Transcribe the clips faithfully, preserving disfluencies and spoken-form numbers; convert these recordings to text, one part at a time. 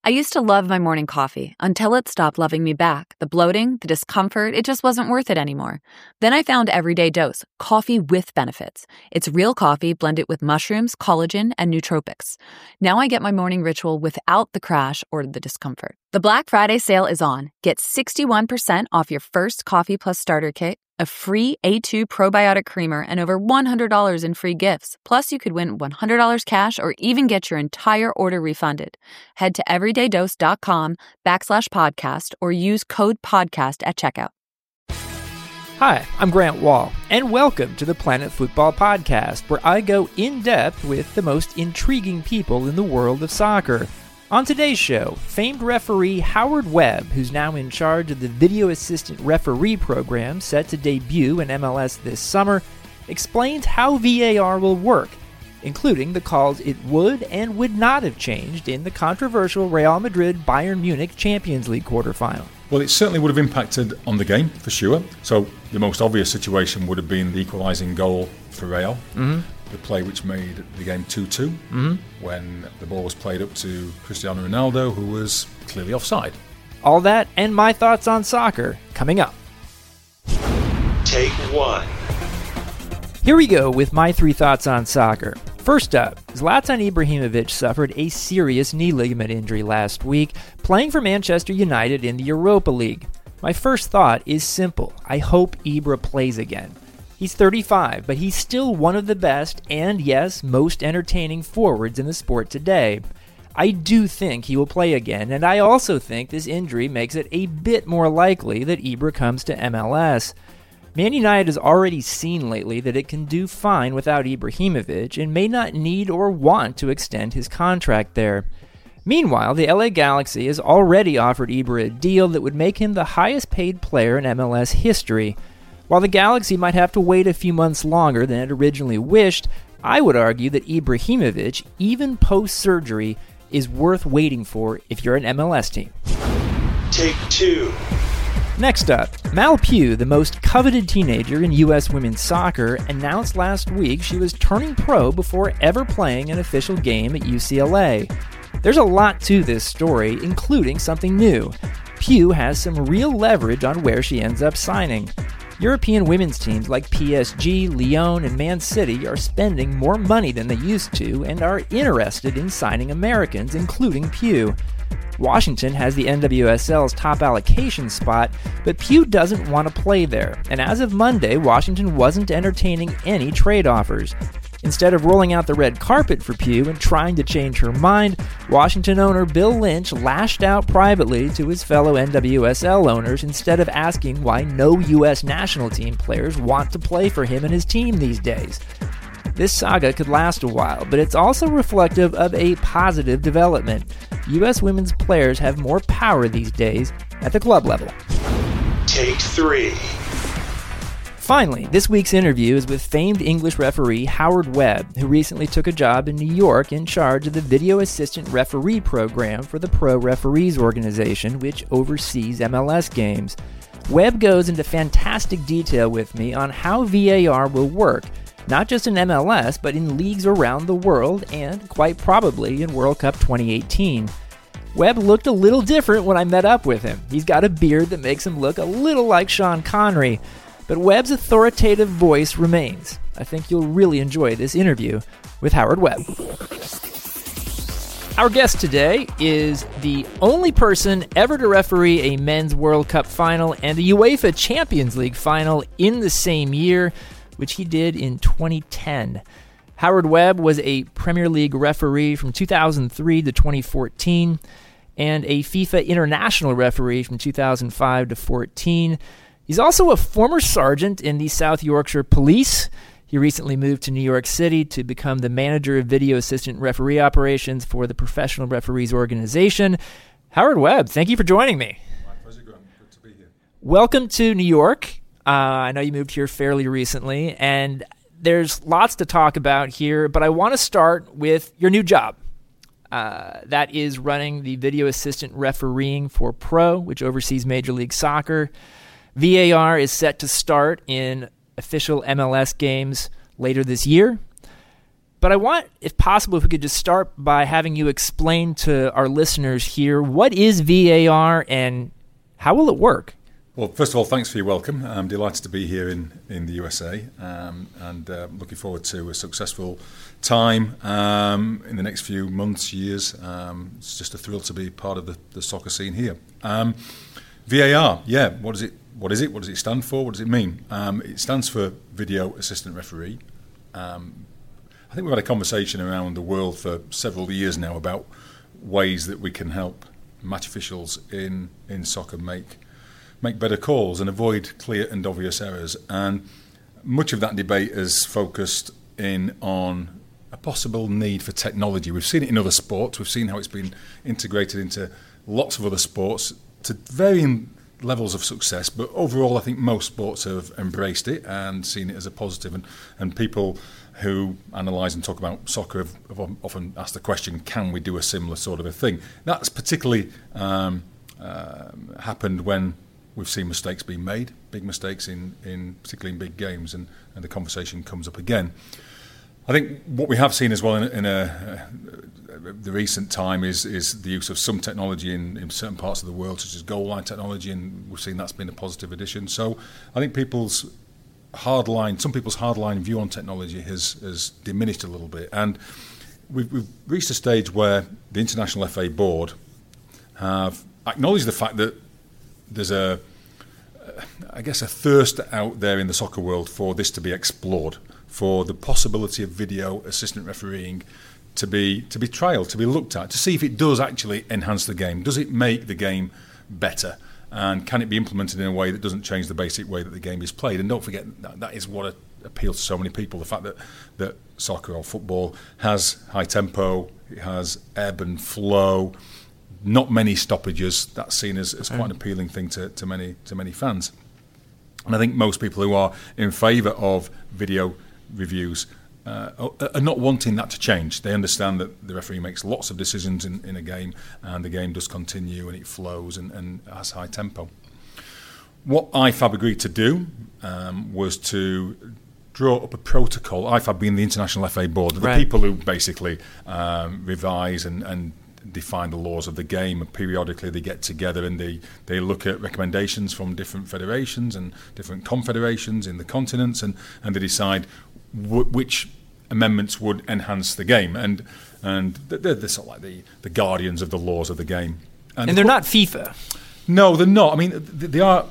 I used to love my morning coffee until it stopped loving me back. The bloating, the discomfort, it just wasn't worth it anymore. Then I found Everyday Dose, coffee with benefits. It's real coffee blended with mushrooms, collagen, and nootropics. Now I get my morning ritual without the crash or the discomfort. The Black Friday sale is on. Get sixty-one percent off your first Coffee Plus starter kit, a free A two probiotic creamer, and over one hundred dollars in free gifts. Plus, you could win one hundred dollars cash or even get your entire order refunded. Head to everydaydose.com backslash podcast or use code podcast at checkout. Hi, I'm Grant Wall, and welcome to the Planet Football Podcast, where I go in-depth with the most intriguing people in the world of soccer. On today's show, famed referee Howard Webb, who's now in charge of the Video Assistant Referee program set to debut in M L S this summer, explains how V A R will work, including the calls it would and would not have changed in the controversial Real Madrid-Bayern Munich Champions League quarterfinal. Well, it certainly would have impacted on the game, for sure. So the most obvious situation would have been the equalising goal for Real. Mm-hmm. The play which made the game two two, mm-hmm. when the ball was played up to Cristiano Ronaldo, who was clearly offside. All that and my thoughts on soccer coming up. Take one. Here we go with my three thoughts on soccer. First up, Zlatan Ibrahimovic suffered a serious knee ligament injury last week, playing for Manchester United in the Europa League. My first thought is simple. I hope Ibra plays again. He's thirty-five, but he's still one of the best and, yes, most entertaining forwards in the sport today. I do think he will play again, and I also think this injury makes it a bit more likely that Ibra comes to M L S. Man United has already seen lately that it can do fine without Ibrahimovic and may not need or want to extend his contract there. Meanwhile, the L A Galaxy has already offered Ibra a deal that would make him the highest paid player in M L S history. While the Galaxy might have to wait a few months longer than it originally wished, I would argue that Ibrahimovic, even post-surgery, is worth waiting for if you're an M L S team. Take two. Next up, Mal Pugh, the most coveted teenager in U S women's soccer, announced last week she was turning pro before ever playing an official game at U C L A. There's a lot to this story, including something new. Pugh has some real leverage on where she ends up signing. European women's teams like P S G, Lyon, and Man City are spending more money than they used to and are interested in signing Americans, including Pugh. Washington has the N W S L's top allocation spot, but Pugh doesn't want to play there, and as of Monday, Washington wasn't entertaining any trade offers. Instead of rolling out the red carpet for Pugh and trying to change her mind, Washington owner Bill Lynch lashed out privately to his fellow N W S L owners instead of asking why no U S national team players want to play for him and his team these days. This saga could last a while, but it's also reflective of a positive development. U S women's players have more power these days at the club level. Take three. Finally, this week's interview is with famed English referee Howard Webb, who recently took a job in New York in charge of the Video Assistant Referee program for the Pro Referees organization, which oversees M L S games. Webb goes into fantastic detail with me on how V A R will work, not just in M L S, but in leagues around the world and, quite probably, in World Cup twenty eighteen. Webb looked a little different when I met up with him. He's got a beard that makes him look a little like Sean Connery. But Webb's authoritative voice remains. I think you'll really enjoy this interview with Howard Webb. Our guest today is the only person ever to referee a men's World Cup final and the UEFA Champions League final in the same year, which he did in twenty ten. Howard Webb was a Premier League referee from two thousand three to twenty fourteen and a FIFA International referee from two thousand five to fourteen. He's also a former sergeant in the South Yorkshire Police. He recently moved to New York City to become the manager of video assistant referee operations for the Professional Referees Organization. Howard Webb, thank you for joining me. My pleasure, Graham. Good to be here. Welcome to New York. Uh, I know you moved here fairly recently, and there's lots to talk about here, but I want to start with your new job. Uh, that is running the video assistant refereeing for Pro, which oversees Major League Soccer. V A R is set to start in official M L S games later this year. but I want, if possible, if we could just start by having you explain to our listeners here, what is V A R and how will it work? Well, first of all, thanks for your welcome. I'm delighted to be here in, in the U S A um, and uh, looking forward to a successful time um, in the next few months, years. Um, it's just a thrill to be part of the, the soccer scene here. Um, V A R, yeah, what is it? What is it? What does it stand for? What does it mean? Um, it stands for Video Assistant Referee. Um, I think we've had a conversation around the world for several years now about ways that we can help match officials in, in soccer make make better calls and avoid clear and obvious errors. And much of that debate has focused in on a possible need for technology. We've seen it in other sports. We've seen how it's been integrated into lots of other sports to varying levels of success. But overall, I think most sports have embraced it and seen it as a positive. And, and people who analyse and talk about soccer have, have often asked the question, can we do a similar sort of a thing? That's particularly um, uh, happened when we've seen mistakes being made, big mistakes in, in particularly in big games, and, and the conversation comes up again. I think what we have seen as well in, in a, uh, the recent time is is the use of some technology in, in certain parts of the world, such as goal line technology, and we've seen that's been a positive addition. So I think people's hardline, some people's hardline view on technology has, has diminished a little bit, and we've, we've reached a stage where the International F A Board have acknowledged the fact that there's a, I guess, a thirst out there in the soccer world for this to be explored, for the possibility of video assistant refereeing to be to be trialled, to be looked at, to see if it does actually enhance the game. Does it make the game better? And can it be implemented in a way that doesn't change the basic way that the game is played? And don't forget, that, that is what appeals to so many people, the fact that, that soccer or football has high tempo, it has ebb and flow, not many stoppages. That's seen as, as quite an appealing thing to, to many to many fans. And I think most people who are in favour of video reviews uh, are not wanting that to change. They understand that the referee makes lots of decisions in, in a game, and the game does continue and it flows and, and has high tempo. What I F A B agreed to do um, was to draw up a protocol, I F A B being the International F A Board, the right. people who basically um, revise and, and define the laws of the game, and periodically they get together and they, they look at recommendations from different federations and different confederations in the continents, and, and they decide w- which amendments would enhance the game. And and they're, they're sort of like the, the guardians of the laws of the game. And, and they're not FIFA? No, they're not. I mean, they are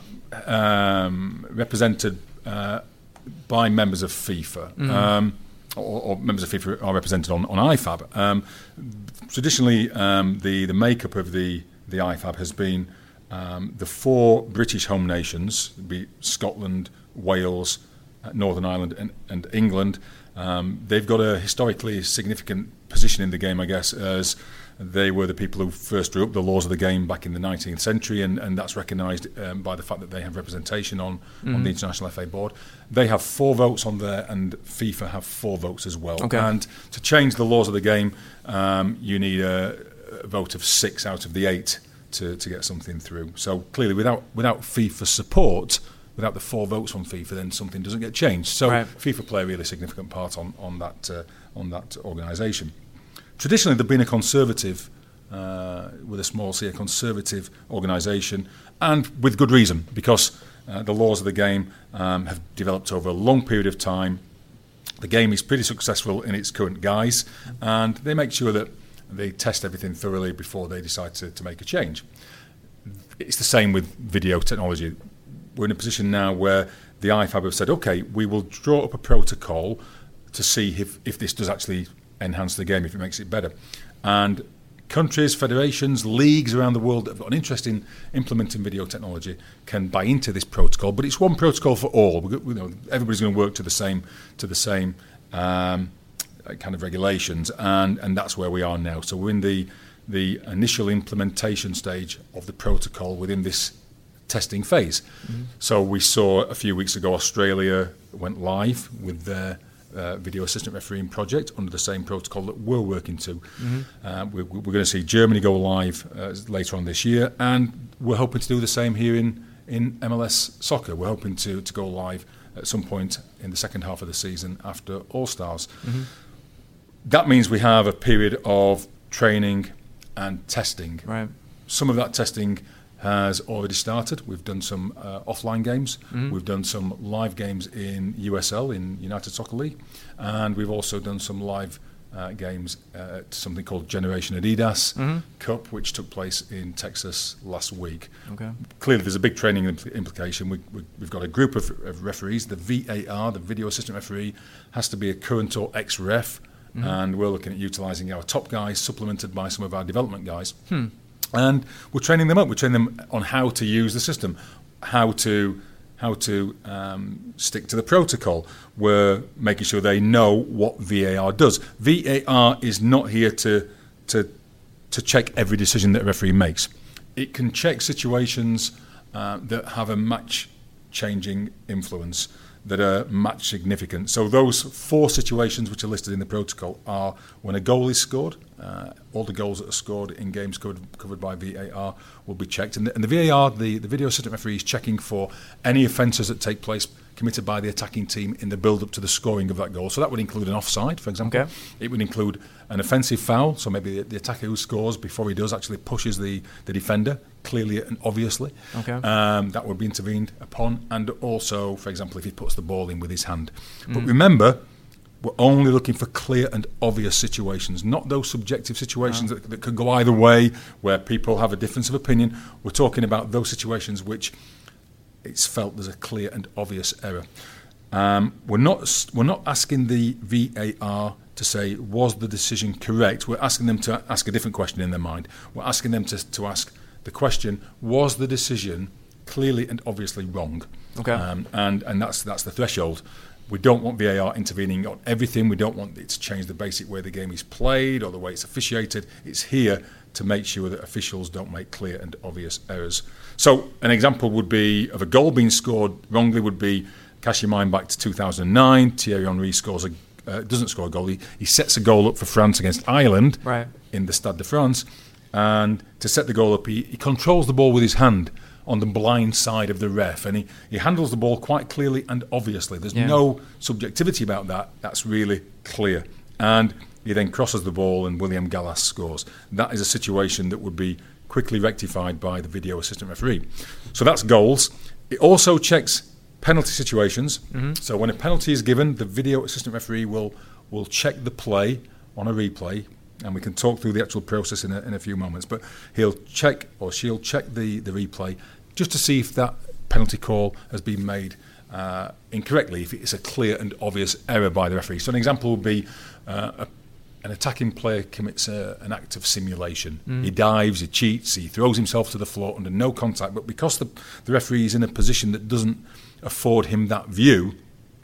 um, represented uh, by members of FIFA. Mm-hmm. Um, Or, or members of FIFA are represented on, on I F A B. Um, traditionally, um, the, the makeup of the, the I F A B has been um, the four British home nations, be Scotland, Wales, uh, Northern Ireland and, and England. Um, they've got a historically significant position in the game, I guess, as they were the people who first drew up the laws of the game back in the nineteenth century, and, and that's recognised um, by the fact that they have representation on, mm-hmm. on the International F A Board. They have four votes on there, and FIFA have four votes as well. Okay. And to change the laws of the game, um, you need a, a vote of six out of the eight to, to get something through. So clearly, without without FIFA support, without the four votes from FIFA, then something doesn't get changed. So right. FIFA play a really significant part on on that uh, on that organisation. Traditionally, they've been a conservative, uh, with a small c, a conservative organisation, and with good reason, because uh, the laws of the game um, have developed over a long period of time. The game is pretty successful in its current guise, and they make sure that they test everything thoroughly before they decide to, to make a change. It's the same with video technology. We're in a position now where the I F A B have said, OK, we will draw up a protocol to see if, if this does actually enhance the game, if it makes it better. And countries, federations, leagues around the world that have got an interest in implementing video technology can buy into this protocol, but it's one protocol for all. We, you know, everybody's going to work to the same to the same um, kind of regulations, and, and that's where we are now. So we're in the the initial implementation stage of the protocol within this testing phase. Mm-hmm. So we saw a few weeks ago Australia went live with their Uh, video assistant refereeing project under the same protocol that we're working to. Mm-hmm. Uh, we're, we're going to see Germany go live uh, later on this year, and we're hoping to do the same here in, in M L S soccer. We're hoping to, to go live at some point in the second half of the season after All Stars. Mm-hmm. that means we have a period of training and testing. Right. Some of that testing has already started. We've done some uh, offline games. Mm-hmm. We've done some live games in U S L, in United Soccer League. And we've also done some live uh, games uh, at something called Generation Adidas mm-hmm. Cup, which took place in Texas last week. Okay. Clearly, there's a big training impl- implication. We, we, we've got a group of, of referees. The V A R, the video assistant referee, has to be a current or ex-ref. Mm-hmm. And we're looking at utilising our top guys, supplemented by some of our development guys. Hmm. And we're training them up. We're training them on how to use the system, how to how to um, stick to the protocol. We're making sure they know what V A R does. V A R is not here to to to check every decision that a referee makes. It can check situations uh, that have a match-changing influence, that are match significant. So those four situations which are listed in the protocol are when a goal is scored, uh, all the goals that are scored in games covered, covered by V A R will be checked. And the, and the V A R, the, the video assistant referee, is checking for any offences that take place committed by the attacking team in the build-up to the scoring of that goal. So that would include an offside, for example. Okay. It would include an offensive foul, so maybe the, the attacker who scores before he does actually pushes the, the defender, clearly and obviously. Okay. Um, that would be intervened upon. And also, for example, if he puts the ball in with his hand. Mm. But remember, we're only looking for clear and obvious situations, not those subjective situations oh. that, that could go either way, where people have a difference of opinion. We're talking about those situations which it's felt there's a clear and obvious error. Um, we're not we're not asking the V A R to say, was the decision correct? We're asking them to ask a different question in their mind. We're asking them to, to ask the question, was the decision clearly and obviously wrong? Okay. Um, and and that's that's the threshold. We don't want V A R intervening on everything. We don't want it to change the basic way the game is played or the way it's officiated. It's here to make sure that officials don't make clear and obvious errors. So an example would be of a goal being scored wrongly would be, cast your mind back to two thousand nine, Thierry Henry scores a, uh, doesn't score a goal. He, he sets a goal up for France against Ireland right. in the Stade de France. And to set the goal up, he, he controls the ball with his hand on the blind side of the ref. And he, he handles the ball quite clearly and obviously. There's yeah. no subjectivity about that. That's really clear. And he then crosses the ball and William Gallas scores. That is a situation that would be quickly rectified by the video assistant referee. So that's goals. It also checks penalty situations. Mm-hmm. So when a penalty is given, the video assistant referee will will check the play on a replay, and we can talk through the actual process in a, in a few moments, but he'll check or she'll check the, the replay just to see if that penalty call has been made uh, incorrectly, if it's a clear and obvious error by the referee. So an example would be uh, a an attacking player commits a, an act of simulation. Mm. He dives, he cheats, he throws himself to the floor under no contact, but because the, the referee is in a position that doesn't afford him that view,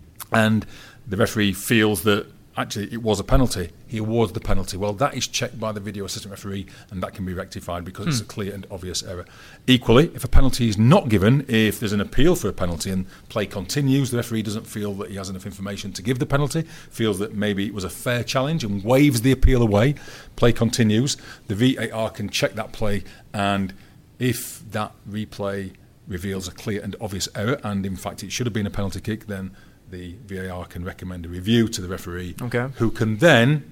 and the referee feels that actually it was a penalty, he awards the penalty. Well, that is checked by the video assistant referee, and that can be rectified because mm. it's a clear and obvious error. Equally, if a penalty is not given, if there's an appeal for a penalty and play continues, the referee doesn't feel that he has enough information to give the penalty, feels that maybe it was a fair challenge and waves the appeal away, play continues, the V A R can check that play, and if that replay reveals a clear and obvious error, and in fact it should have been a penalty kick, then the V A R can recommend a review to the referee, okay. who can then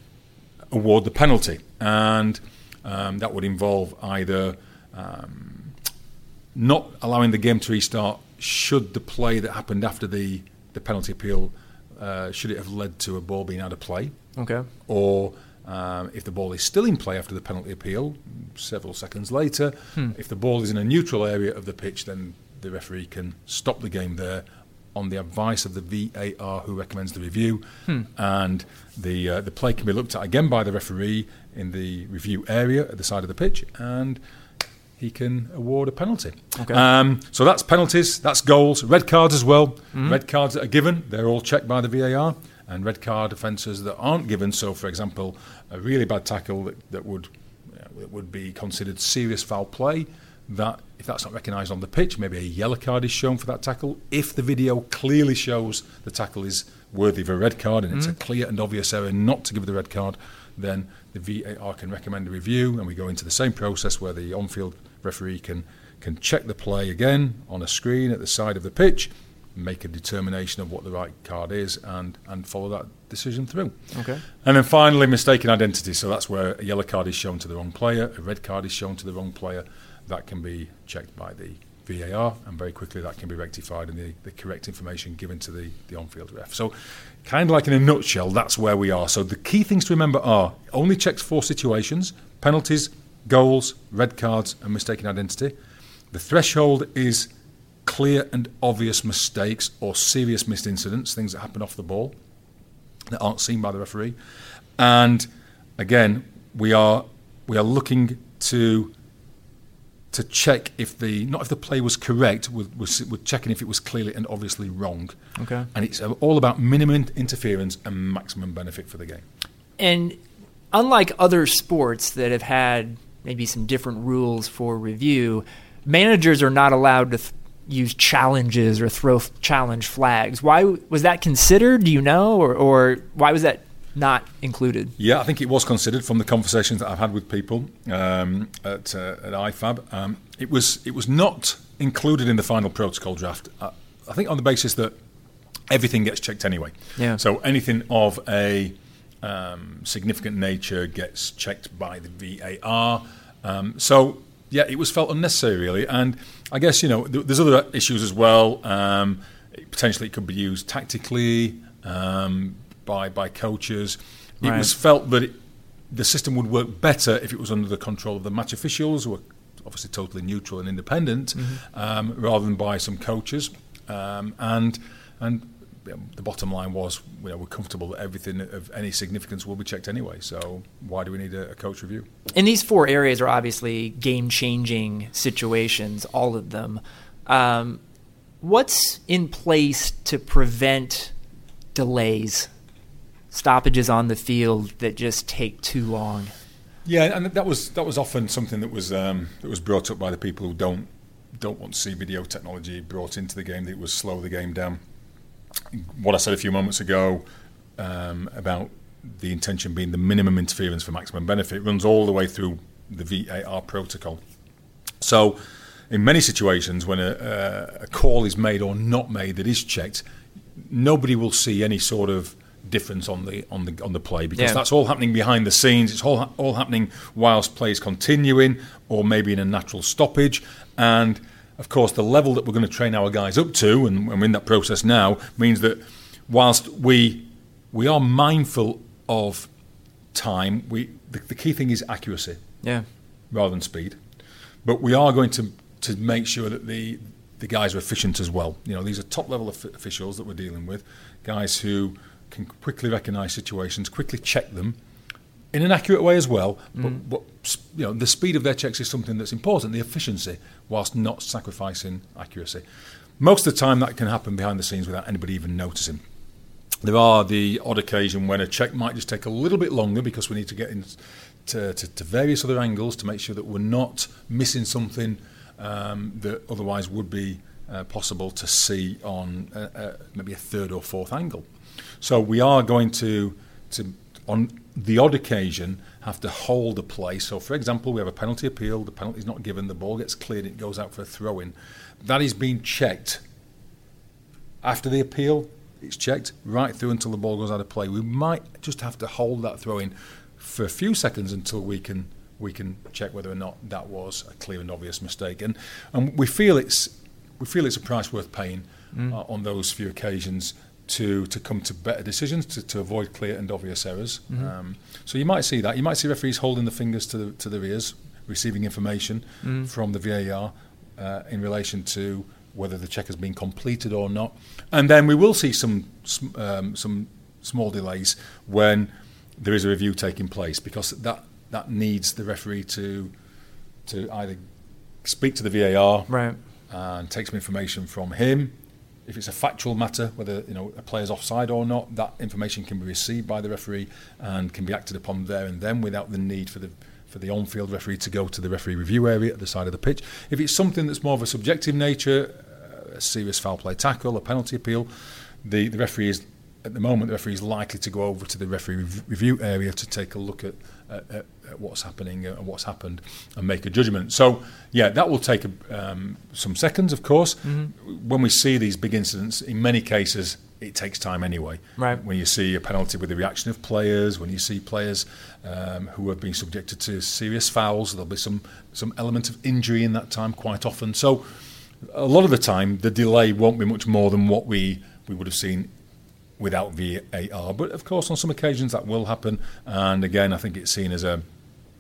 award the penalty. And um, that would involve either um, not allowing the game to restart should the play that happened after the, the penalty appeal, uh, should it have led to a ball being out of play, okay. or um, if the ball is still in play after the penalty appeal, several seconds later, hmm. if the ball is in a neutral area of the pitch, then the referee can stop the game there on the advice of the V A R who recommends the review, hmm. and the uh, the play can be looked at again by the referee in the review area at the side of the pitch, and he can award a penalty. Okay. Um, so that's penalties, that's goals, red cards as well. Mm-hmm. Red cards that are given, they're all checked by the V A R, and red card offences that aren't given. So, for example, a really bad tackle that, that would uh, that would be considered serious foul play. That if that's not recognised on the pitch, maybe a yellow card is shown for that tackle. If the video clearly shows the tackle is worthy of a red card and mm. it's a clear and obvious error not to give the red card, then the V A R can recommend a review, and we go into the same process where the on-field referee can can check the play again on a screen at the side of the pitch, make a determination of what the right card is, and, and follow that decision through. Okay. And then finally, mistaken identity. So that's where a yellow card is shown to the wrong player, a red card is shown to the wrong player. That can be checked by the V A R, and very quickly that can be rectified and the, the correct information given to the, the on-field ref. So kind of like in a nutshell, that's where we are. So the key things to remember are only checks four situations: penalties, goals, red cards, and mistaken identity. The threshold is clear and obvious mistakes or serious missed incidents, things that happen off the ball that aren't seen by the referee. And again, we are we are looking to to check if the not if the play was correct, we're, we're checking if it was clearly and obviously wrong. Okay. And it's all about minimum interference and maximum benefit for the game. And unlike other sports that have had maybe some different rules for review, managers are not allowed to th- use challenges or throw f- challenge flags. Why was that considered? Do you know, or, or why was that not included? Yeah, I think it was considered from the conversations that I've had with people um, at, uh, at I F A B. Um, it was it was not included in the final protocol draft. Uh, I think on the basis that everything gets checked anyway. Yeah. So anything of a um, significant nature gets checked by the V A R. Um, so yeah, it was felt unnecessary really, and I guess you know th- there's other issues as well. Um, it, potentially, it could be used tactically. Um, By, by coaches. It Right. was felt that it, the system would work better if it was under the control of the match officials, who are obviously totally neutral and independent, mm-hmm. um, rather than by some coaches. Um, and and you know, the bottom line was, you know, we're comfortable that everything of any significance will be checked anyway. So why do we need a, a coach review? And these four areas are obviously game-changing situations, all of them. Um, what's in place to prevent delays? Stoppages on the field that just take too long. Yeah, and that was that was often something that was um, that was brought up by the people who don't don't want to see video technology brought into the game. That it would slow the game down. What I said a few moments ago um, about the intention being the minimum interference for maximum benefit runs all the way through the V A R protocol. So, in many situations, when a, a, a call is made or not made that is checked, nobody will see any sort of difference on the on the on the play, because yeah. that's all happening behind the scenes. It's all all happening whilst play is continuing, or maybe in a natural stoppage. And of course, the level that we're going to train our guys up to, and we're in that process now, means that whilst we we are mindful of time, we the, the key thing is accuracy, yeah, rather than speed. But we are going to to make sure that the the guys are efficient as well. You know, these are top level of officials that we're dealing with, guys who can quickly recognise situations, quickly check them in an accurate way as well. Mm. But, but you know, the speed of their checks is something that's important, the efficiency, whilst not sacrificing accuracy. Most of the time that can happen behind the scenes without anybody even noticing. There are the odd occasion when a check might just take a little bit longer because we need to get in to, to, to various other angles to make sure that we're not missing something um, that otherwise would be uh, possible to see on uh, uh, maybe a third or fourth angle. So we are going to, to, on the odd occasion, have to hold a play. So, for example, we have a penalty appeal, the penalty is not given, the ball gets cleared, it goes out for a throw-in. That is being checked. After the appeal, it's checked right through until the ball goes out of play. We might just have to hold that throw-in for a few seconds until we can we can check whether or not that was a clear and obvious mistake. And and we feel it's we feel it's a price worth paying mm. uh, on those few occasions to to come to better decisions, to, to avoid clear and obvious errors. Mm-hmm. Um, so you might see that. You might see referees holding the fingers to the, to their ears, receiving information mm. from the V A R uh, in relation to whether the check has been completed or not. And then we will see some um, some small delays when there is a review taking place, because that, that needs the referee to to either speak to the V A R right. and take some information from him. If it's a factual matter, whether you know a player's offside or not, that information can be received by the referee and can be acted upon there and then without the need for the for the on-field referee to go to the referee review area at the side of the pitch. If it's something that's more of a subjective nature, a serious foul play tackle, a penalty appeal, the, the referee is, at the moment, the referee is likely to go over to the referee rev- review area to take a look at at, at, at what's happening and what's happened and make a judgment. So, yeah, that will take um, some seconds, of course. Mm-hmm. When we see these big incidents, in many cases, it takes time anyway. Right. When you see a penalty with the reaction of players, when you see players um, who have been subjected to serious fouls, there'll be some, some element of injury in that time quite often. So a lot of the time, the delay won't be much more than what we, we would have seen without V A R. But, of course, on some occasions that will happen. And, again, I think it's seen as a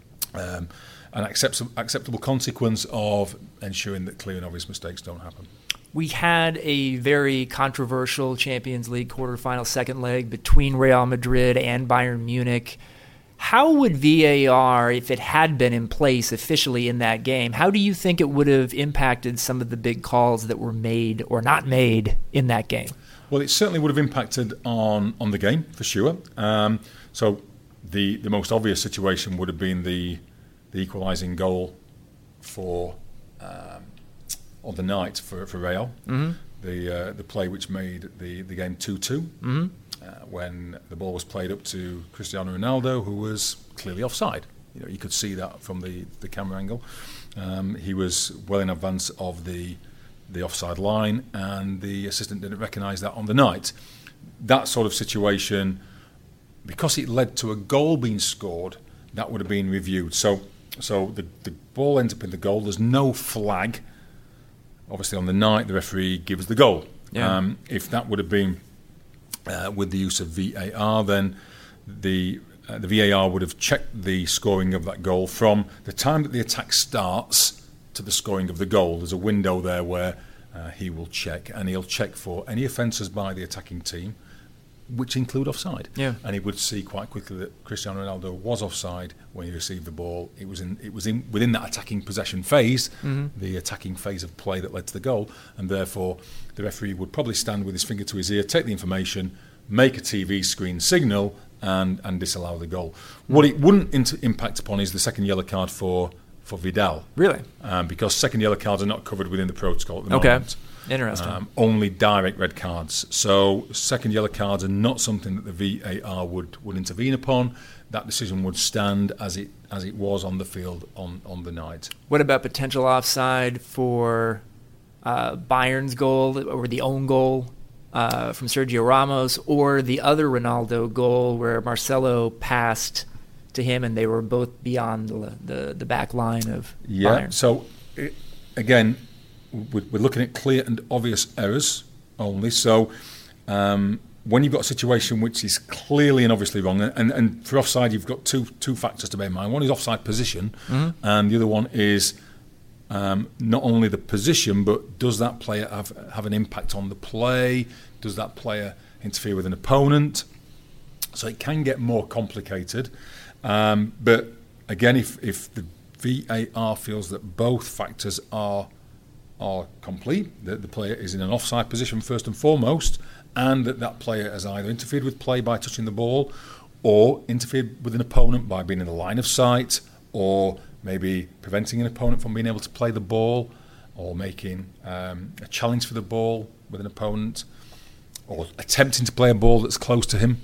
um, an accept- acceptable consequence of ensuring that clear and obvious mistakes don't happen. We had a very controversial Champions League quarterfinal second leg between Real Madrid and Bayern Munich. How would V A R, if it had been in place officially in that game, how do you think it would have impacted some of the big calls that were made or not made in that game? Well, it certainly would have impacted on, on the game, for sure. Um, so the, the most obvious situation would have been the, the equalising goal for... Um, on the night for, for Real, mm-hmm. the uh, the play which made the, the game two two, mm-hmm. uh, when the ball was played up to Cristiano Ronaldo, who was clearly offside. You know, you could see that from the, the camera angle. Um, he was well in advance of the the offside line, and the assistant didn't recognise that on the night. That sort of situation, because it led to a goal being scored, that would have been reviewed. So so the, the ball ends up in the goal. There's no flag. Obviously, on the night, the referee gives the goal. Yeah. Um, if that would have been uh, with the use of V A R, then the uh, the V A R would have checked the scoring of that goal from the time that the attack starts to the scoring of the goal. There's a window there where uh, he will check, and he'll check for any offences by the attacking team, which include offside. Yeah. And he would see quite quickly that Cristiano Ronaldo was offside when he received the ball. It was in it was in within that attacking possession phase, mm-hmm. the attacking phase of play that led to the goal, and therefore the referee would probably stand with his finger to his ear, take the information, make a T V screen signal, and and disallow the goal. Mm-hmm. What it wouldn't inter- impact upon is the second yellow card for for Vidal. Really? Um, because second yellow cards are not covered within the protocol at the okay. moment. Interesting. Um, only direct red cards. So second yellow cards are not something that the V A R would, would intervene upon. That decision would stand as it as it was on the field on, on the night. What about potential offside for uh, Bayern's goal or the own goal uh, from Sergio Ramos, or the other Ronaldo goal where Marcelo passed to him and they were both beyond the the, the back line of yeah, Bayern? So it, again, we're looking at clear and obvious errors only. So um, when you've got a situation which is clearly and obviously wrong, and, and for offside you've got two two factors to bear in mind. One is offside position, mm-hmm. and the other one is um, not only the position, but does that player have, have an impact on the play? Does that player interfere with an opponent? So it can get more complicated. Um, but again, if, if the V A R feels that both factors are are complete, that the player is in an offside position first and foremost, and that that player has either interfered with play by touching the ball, or interfered with an opponent by being in the line of sight, or maybe preventing an opponent from being able to play the ball, or making um, a challenge for the ball with an opponent, or attempting to play a ball that's close to him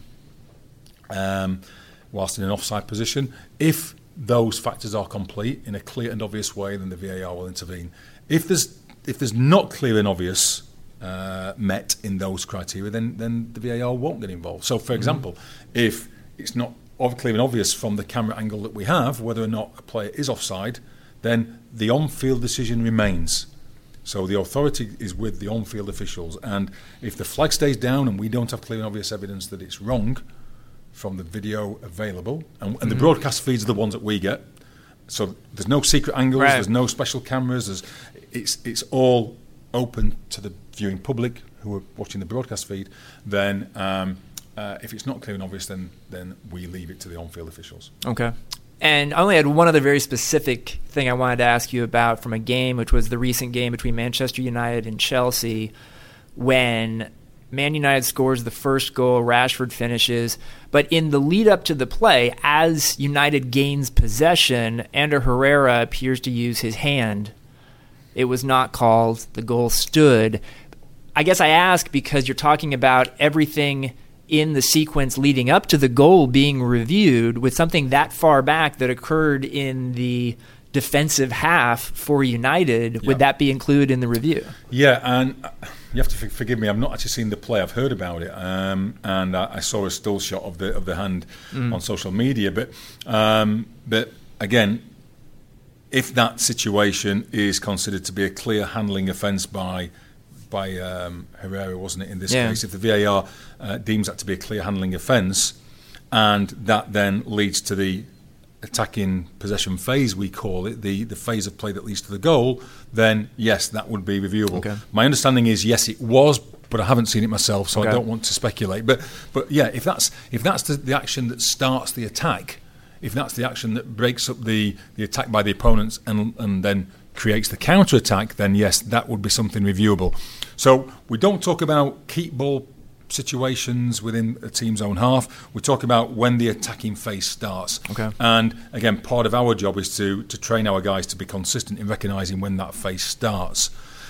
um, whilst in an offside position. If those factors are complete in a clear and obvious way, then the V A R will intervene. If there's If there's not clear and obvious uh, met in those criteria, then then the V A R won't get involved. So, for example, mm-hmm. if it's not clear and obvious from the camera angle that we have whether or not a player is offside, then the on-field decision remains. So the authority is with the on-field officials. And if the flag stays down and we don't have clear and obvious evidence that it's wrong from the video available, and, and mm-hmm. the broadcast feeds are the ones that we get, so there's no secret angles, right. there's no special cameras, there's, it's it's all open to the viewing public who are watching the broadcast feed, then um, uh, if it's not clear and obvious, then then we leave it to the on-field officials. Okay. And I only had one other very specific thing I wanted to ask you about from a game, which was the recent game between Manchester United and Chelsea, when Man United scores the first goal, Rashford finishes, but in the lead up to the play, as United gains possession, Ander Herrera appears to use his hand. It was not called. The goal stood. I guess I ask because you're talking about everything in the sequence leading up to the goal being reviewed with something that far back that occurred in the defensive half for United, yeah. would that be included in the review? Yeah, and you have to f- forgive me, I've not actually seen the play, I've heard about it, um, and I, I saw a still shot of the of the hand mm. on social media, but um, but again, if that situation is considered to be a clear handling offence by by um, Herrera, wasn't it, in this yeah. case, if the V A R uh, deems that to be a clear handling offence, and that then leads to the attacking possession phase, we call it, the, the phase of play that leads to the goal, then yes, that would be reviewable. Okay. My understanding is yes, it was, but I haven't seen it myself, so okay. I don't want to speculate. But but yeah, if that's if that's the, the action that starts the attack, if that's the action that breaks up the, the attack by the opponents and and then creates the counter attack, then yes, that would be something reviewable. So we don't talk about keep ball situations within a team's own half. We talk about when the attacking phase starts. Okay. And again, part of our job is to to train our guys to be consistent in recognising when that phase starts.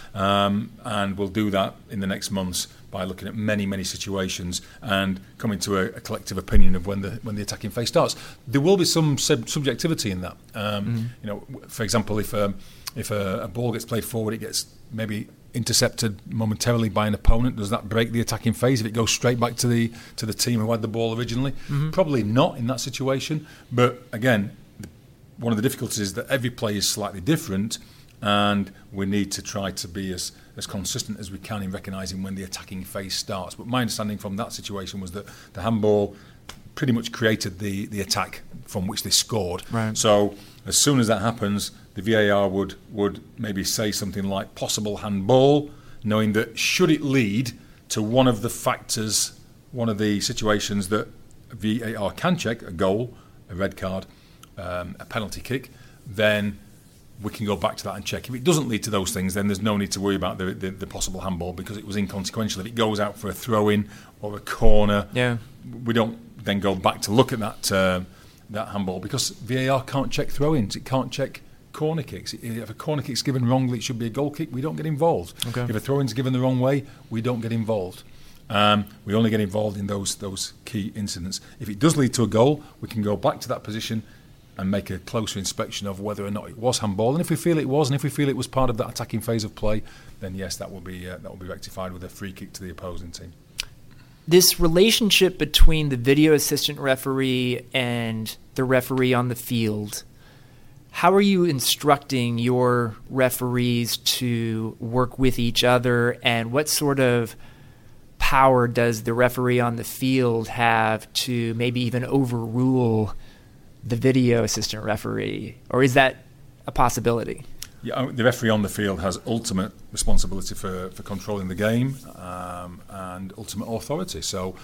Um, and we'll do that in the next months by looking at many, many situations and coming to a, a collective opinion of when the when the attacking phase starts. There will be some sub- subjectivity in that. Um, mm-hmm. You know, for example, if um, if a, a ball gets played forward, it gets maybe intercepted momentarily by an opponent. Does that break the attacking phase if it goes straight back to the to the team who had the ball originally? Mm-hmm. Probably not in that situation. But again, the, one of the difficulties is that every play is slightly different, and we need to try to be as, as consistent as we can in recognising when the attacking phase starts. But my understanding from that situation was that the handball pretty much created the, the attack from which they scored. Right. So as soon as that happens, the V A R would, would maybe say something like possible handball, knowing that should it lead to one of the factors, one of the situations that V A R can check, a goal, a red card, um, a penalty kick, then we can go back to that and check. If it doesn't lead to those things, then there's no need to worry about the, the, the possible handball because it was inconsequential. If it goes out for a throw-in or a corner, yeah. we don't then go back to look at that uh, that handball because V A R can't check throw-ins. It can't check corner kicks. If a corner kick's given wrongly, it should be a goal kick. We don't get involved. Okay. If a throw-in's given the wrong way, we don't get involved. Um, we only get involved in those those key incidents. If it does lead to a goal, we can go back to that position and make a closer inspection of whether or not it was handball. And if we feel it was, and if we feel it was part of that attacking phase of play, then yes, that will be uh, that will be rectified with a free kick to the opposing team. This relationship between the video assistant referee and the referee on the field, how are you instructing your referees to work with each other, and what sort of power does the referee on the field have to maybe even overrule the video assistant referee, or is that a possibility? Yeah, the referee on the field has ultimate responsibility for, for controlling the game um, and ultimate authority. So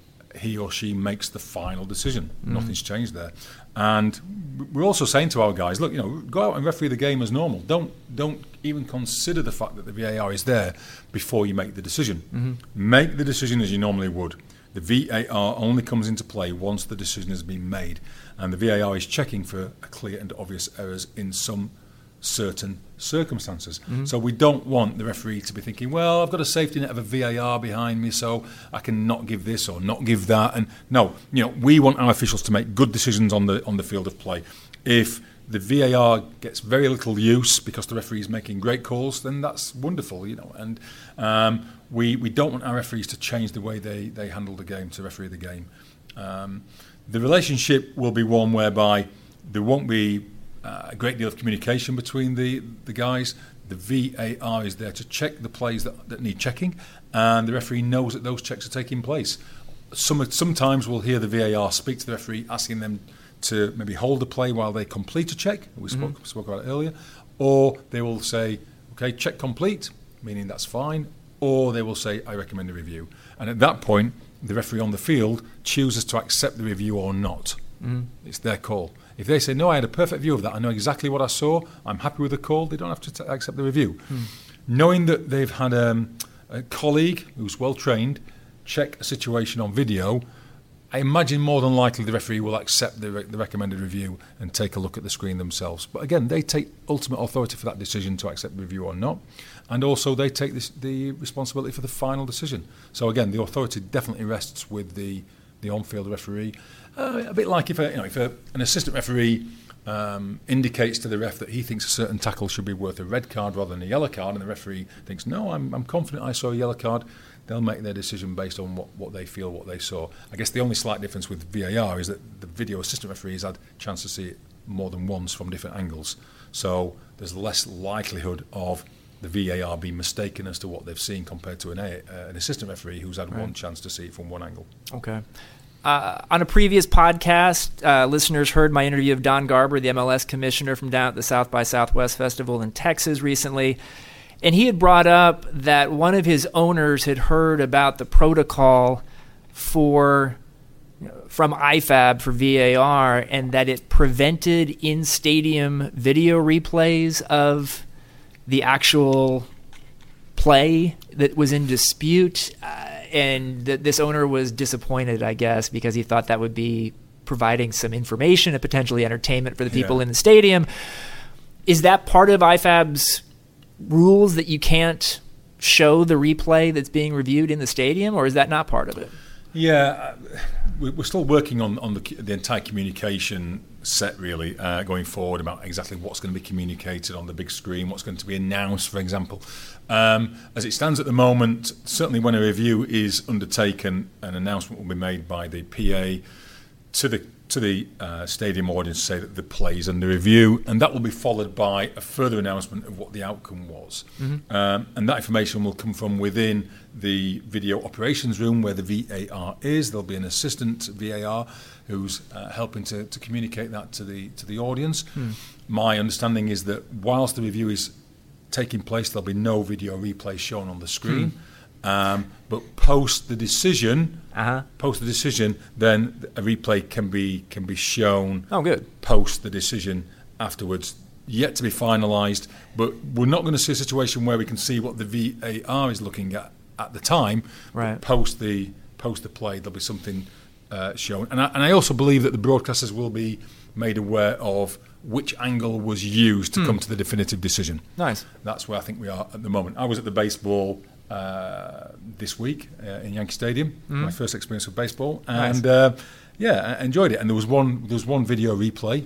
he or she makes the final decision. Mm-hmm. Nothing's changed there. And we're also saying to our guys, look, you know, go out and referee the game as normal. Don't don't even consider the fact that the V A R is there before you make the decision. Mm-hmm. Make the decision as you normally would. The V A R only comes into play once the decision has been made, and the V A R is checking for clear and obvious errors in some certain circumstances. Mm-hmm. So we don't want the referee to be thinking, well, I've got a safety net of a V A R behind me, so I can not give this or not give that. And no, you know, we want our officials to make good decisions on the on the field of play. If the V A R gets very little use because the referee is making great calls, then that's wonderful, you know. And um, we we don't want our referees to change the way they, they handle the game, to referee the game. Um, the relationship will be one whereby there won't be uh, a great deal of communication between the, the guys. The V A R is there to check the plays that, that need checking, and the referee knows that those checks are taking place. Some, sometimes we'll hear the V A R speak to the referee, asking them to maybe hold the play while they complete a check. We spoke, mm-hmm. spoke about it earlier. Or they will say, okay, check complete, meaning that's fine. Or they will say, I recommend a review. And at that point, the referee on the field chooses to accept the review or not. Mm-hmm. It's their call. If they say, no, I had a perfect view of that, I know exactly what I saw, I'm happy with the call, they don't have to t- accept the review. Mm. Knowing that they've had um, a colleague who's well trained check a situation on video I imagine more than likely the referee will accept the, re- the recommended review and take a look at the screen themselves. But again, they take ultimate authority for that decision to accept the review or not. And also they take this, the responsibility for the final decision. So again, the authority definitely rests with the, the on-field referee. Uh, a bit like if, a, you know, if a, an assistant referee um, indicates to the ref that he thinks a certain tackle should be worth a red card rather than a yellow card, and the referee thinks, no, I'm, I'm confident I saw a yellow card, they'll make their decision based on what, what they feel, what they saw. I guess the only slight difference with V A R is that the video assistant referees had a chance to see it more than once from different angles. So there's less likelihood of the V A R being mistaken as to what they've seen compared to an, a, uh, an assistant referee who's had right. one chance to see it from one angle. Okay. Uh, on a previous podcast, uh, listeners heard my interview of Don Garber, the M L S commissioner from down at the South by Southwest Festival in Texas recently. And he had brought up that one of his owners had heard about the protocol for from I F A B for V A R, and that it prevented in-stadium video replays of the actual play that was in dispute. Uh, and th- this owner was disappointed, I guess, because he thought that would be providing some information and potentially entertainment for the people yeah. in the stadium. Is that part of I F A B's rules that you can't show the replay that's being reviewed in the stadium, or is that not part of it? Yeah, we're still working on, on the, the entire communication set, really, uh, going forward about exactly what's going to be communicated on the big screen, what's going to be announced, for example. Um, as it stands at the moment, certainly when a review is undertaken, an announcement will be made by the P A to the to the uh, stadium audience to say that the play is under review, and that will be followed by a further announcement of what the outcome was. Mm-hmm. Um, and that information will come from within the video operations room where the V A R is. There'll be an assistant V A R who's uh, helping to, to communicate that to the to the audience. Mm. My understanding is that whilst the review is taking place, there'll be no video replay shown on the screen. Mm. Um, but post the decision, uh-huh. post the decision, then a replay can be can be shown. Oh, good. Post the decision afterwards, yet to be finalised. But we're not going to see a situation where we can see what the V A R is looking at at the time. Right. Post the post the play, there'll be something uh, shown, and I, and I also believe that the broadcasters will be made aware of which angle was used to hmm. come to the definitive decision. Nice. That's where I think we are at the moment. I was at the baseball Uh, this week uh, in Yankee Stadium, mm. my first experience with baseball, and nice. uh, yeah, I enjoyed it. And there was one, there was one video replay,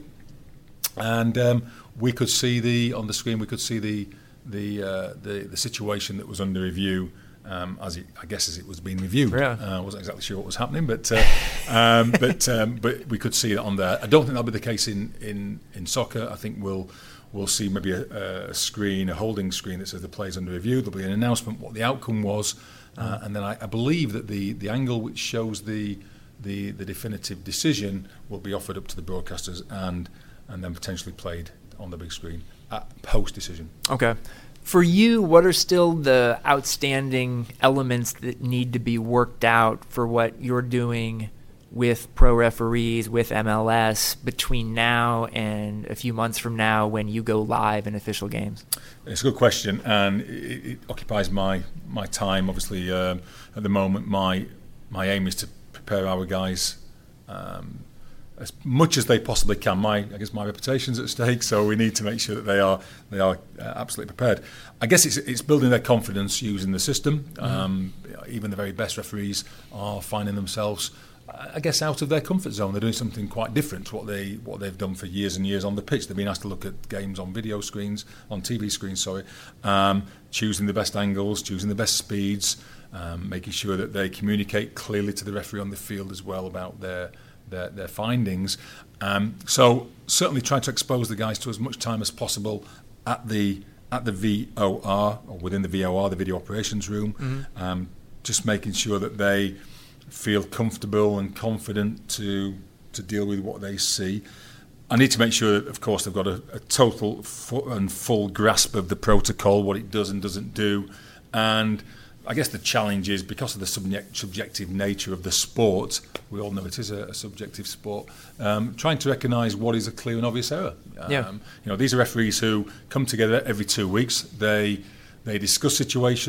and um, we could see the on the screen. We could see the the uh, the, the situation that was under review, um, as it, I guess as it was being reviewed. Yeah. Uh, I wasn't exactly sure what was happening, but uh, um, but um, but we could see it on there. I don't think that'll be the case in in, in soccer. I think we'll. We'll see maybe a, a screen, a holding screen that says the play's under review. There'll be an announcement what the outcome was, uh, and then I, I believe that the, the angle which shows the, the the definitive decision will be offered up to the broadcasters and and then potentially played on the big screen at post decision. Okay. For you, what are still the outstanding elements that need to be worked out for what you're doing with pro referees, with M L S, between now and a few months from now when you go live in official games? It's a good question, and it, it occupies my my time. Obviously, um, at the moment, my my aim is to prepare our guys um, as much as they possibly can. My I guess my reputation's at stake, so we need to make sure that they are they are uh, absolutely prepared. I guess it's it's building their confidence using the system. Mm-hmm. Um, even the very best referees are finding themselves, I guess, out of their comfort zone. They're doing something quite different to what they what they've done for years and years on the pitch. They've been asked to look at games on video screens, on T V screens, sorry, um, choosing the best angles, choosing the best speeds, um, making sure that they communicate clearly to the referee on the field as well about their their, their findings. Um, so certainly trying to expose the guys to as much time as possible at the at the V O R, or within the V O R, the video operations room, mm-hmm. um, just making sure that they feel comfortable and confident to to deal with what they see. I need to make sure that, of course, they've got a, a total fu- and full grasp of the protocol, what it does and doesn't do. And I guess the challenge is, because of the subject, subjective nature of the sport, we all know it is a, a subjective sport, um, trying to recognise what is a clear and obvious error. Um, yeah. You know, these are referees who come together every two weeks. They they discuss situations.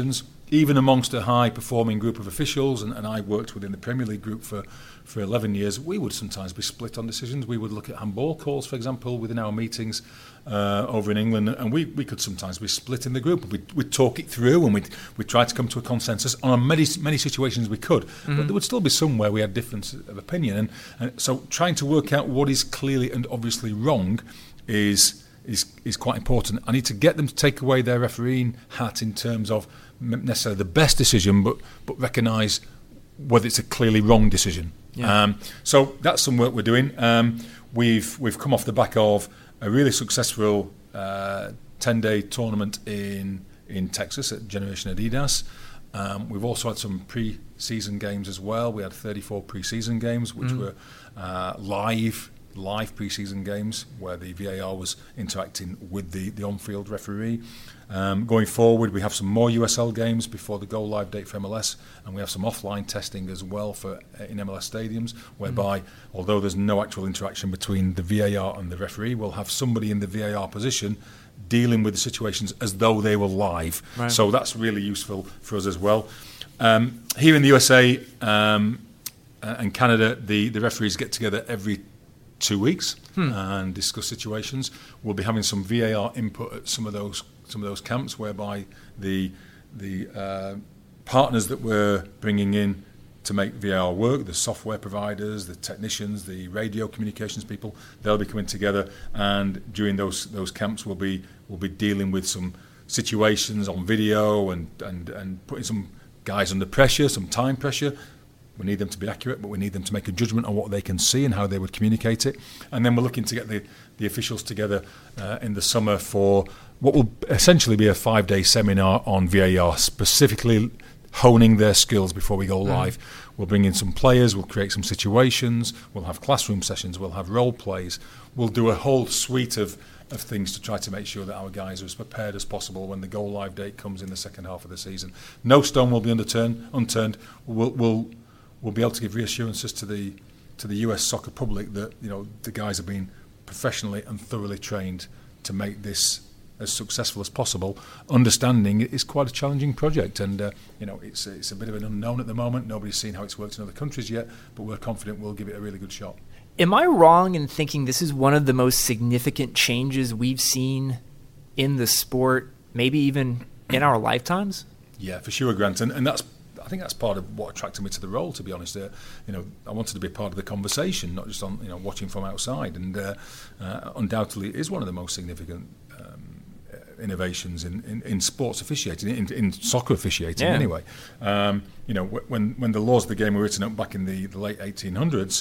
even amongst a high-performing group of officials, and, and I worked within the Premier League group for, for eleven years, we would sometimes be split on decisions. We would look at handball calls, for example, within our meetings uh, over in England, and we, we could sometimes be split in the group. We'd, we'd talk it through, and we'd, we'd try to come to a consensus on many, many situations we could. Mm-hmm. But there would still be some where we had difference of opinion. And, and so trying to work out what is clearly and obviously wrong is... Is, is quite important. I need to get them to take away their refereeing hat in terms of necessarily the best decision, but but recognise whether it's a clearly wrong decision. Yeah. Um, so that's some work we're doing. Um, we've we've come off the back of a really successful uh, ten-day tournament in in Texas at Generation Adidas. Um, we've also had some pre-season games as well. We had thirty-four pre-season games, which mm. were uh, live. live pre-season games where the V A R was interacting with the, the on-field referee. Um, going forward, we have some more U S L games before the go-live date for M L S, and we have some offline testing as well for uh, in M L S stadiums, whereby, mm-hmm. although there's no actual interaction between the V A R and the referee, we'll have somebody in the V A R position dealing with the situations as though they were live. Right. So that's really useful for us as well. Um, here in the U S A um, uh, and Canada, the, the referees get together every two weeks hmm. and discuss situations. We'll be having some V A R input at some of those some of those camps, whereby the the uh, partners that we're bringing in to make V A R work, the software providers, the technicians, the radio communications people, they'll be coming together, and during those those camps we'll be we'll be dealing with some situations on video and and and putting some guys under pressure, some time pressure. We need them to be accurate, but we need them to make a judgment on what they can see and how they would communicate it. And then we're looking to get the, the officials together uh, in the summer for what will essentially be a five-day seminar on V A R, specifically honing their skills before we go live. Mm. We'll bring in some players, we'll create some situations, we'll have classroom sessions, we'll have role plays. We'll do a whole suite of, of things to try to make sure that our guys are as prepared as possible when the go-live date comes in the second half of the season. No stone will be unturned. unturned. We'll... we'll We'll be able to give reassurances to the to the U S soccer public that, you know, the guys have been professionally and thoroughly trained to make this as successful as possible. Understanding it is quite a challenging project, and uh, you know it's it's a bit of an unknown at the moment. Nobody's seen how it's worked in other countries yet, but we're confident we'll give it a really good shot. Am I wrong in thinking this is one of the most significant changes we've seen in the sport, maybe even in our lifetimes? Yeah, for sure, Grant, and, and that's. I think that's part of what attracted me to the role, to be honest. Uh, you know, I wanted to be part of the conversation, not just on, you know, watching from outside. And uh, uh, undoubtedly, it is one of the most significant um, innovations in, in, in sports officiating, in, in soccer officiating, yeah. anyway. Um, you know, when when the laws of the game were written up back in the, the late eighteen hundreds,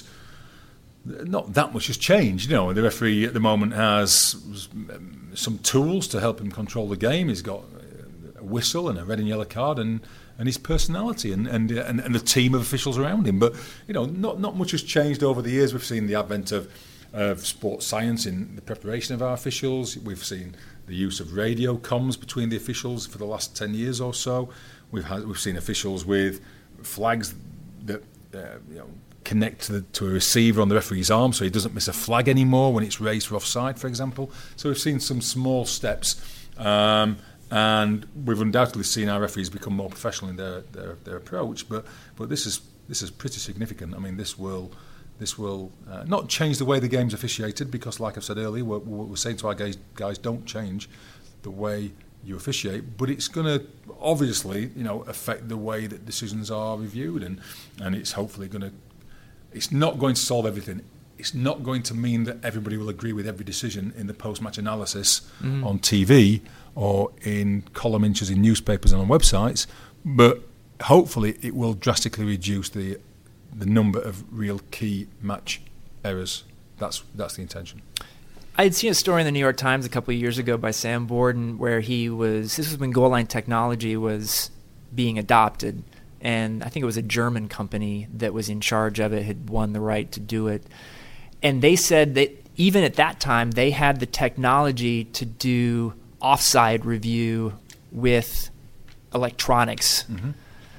not that much has changed. You know, the referee at the moment has some tools to help him control the game. He's got a whistle and a red and yellow card, and and his personality and, and and and the team of officials around him. But, you know, not not much has changed over the years. We've seen the advent of, of sports science in the preparation of our officials. We've seen the use of radio comms between the officials for the last ten years or so. We've had we've seen officials with flags that uh, you know connect to, the, to a receiver on the referee's arm, so he doesn't miss a flag anymore when it's raised for offside, for example. So we've seen some small steps. Um, And we've undoubtedly seen our referees become more professional in their, their, their approach, but but this is this is pretty significant. I mean, this will this will uh, not change the way the game's officiated, because, like I said earlier, we're, we're saying to our guys, guys, don't change the way you officiate, but it's going to obviously, you know, affect the way that decisions are reviewed, and and it's hopefully going to. It's not going to solve everything. It's not going to mean that everybody will agree with every decision in the post-match analysis mm. on T V or in column inches in newspapers and on websites, but hopefully it will drastically reduce the the number of real key match errors. That's that's the intention. I had seen a story in the New York Times a couple of years ago by Sam Borden where he was, this was when goal line technology was being adopted, and I think it was a German company that was in charge of it, had won the right to do it. And they said that even at that time, they had the technology to do offside review with electronics. Mm-hmm.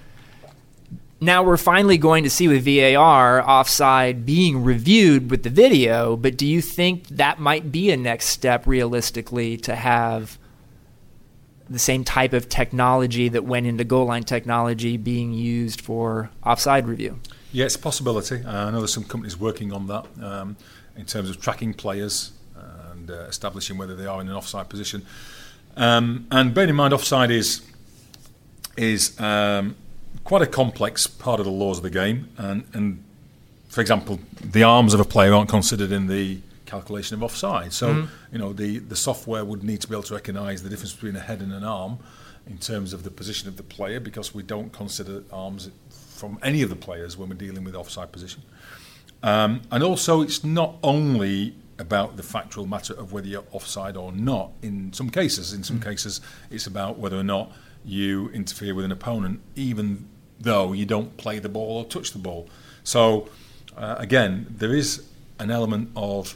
Now we're finally going to see with V A R offside being reviewed with the video, but do you think that might be a next step realistically to have the same type of technology that went into goal line technology being used for offside review? Yeah, it's a possibility. Uh, I know there's some companies working on that um, in terms of tracking players and uh, establishing whether they are in an offside position. Um, and bearing in mind, offside is is um, quite a complex part of the laws of the game. And, and for example, the arms of a player aren't considered in the calculation of offside. So, mm-hmm. you know, the, the software would need to be able to recognise the difference between a head and an arm in terms of the position of the player, because we don't consider arms from any of the players when we're dealing with offside position. Um, and also, it's not only about the factual matter of whether you're offside or not. In some cases, in some mm-hmm. cases, it's about whether or not you interfere with an opponent, even though you don't play the ball or touch the ball. So, uh, again, there is an element of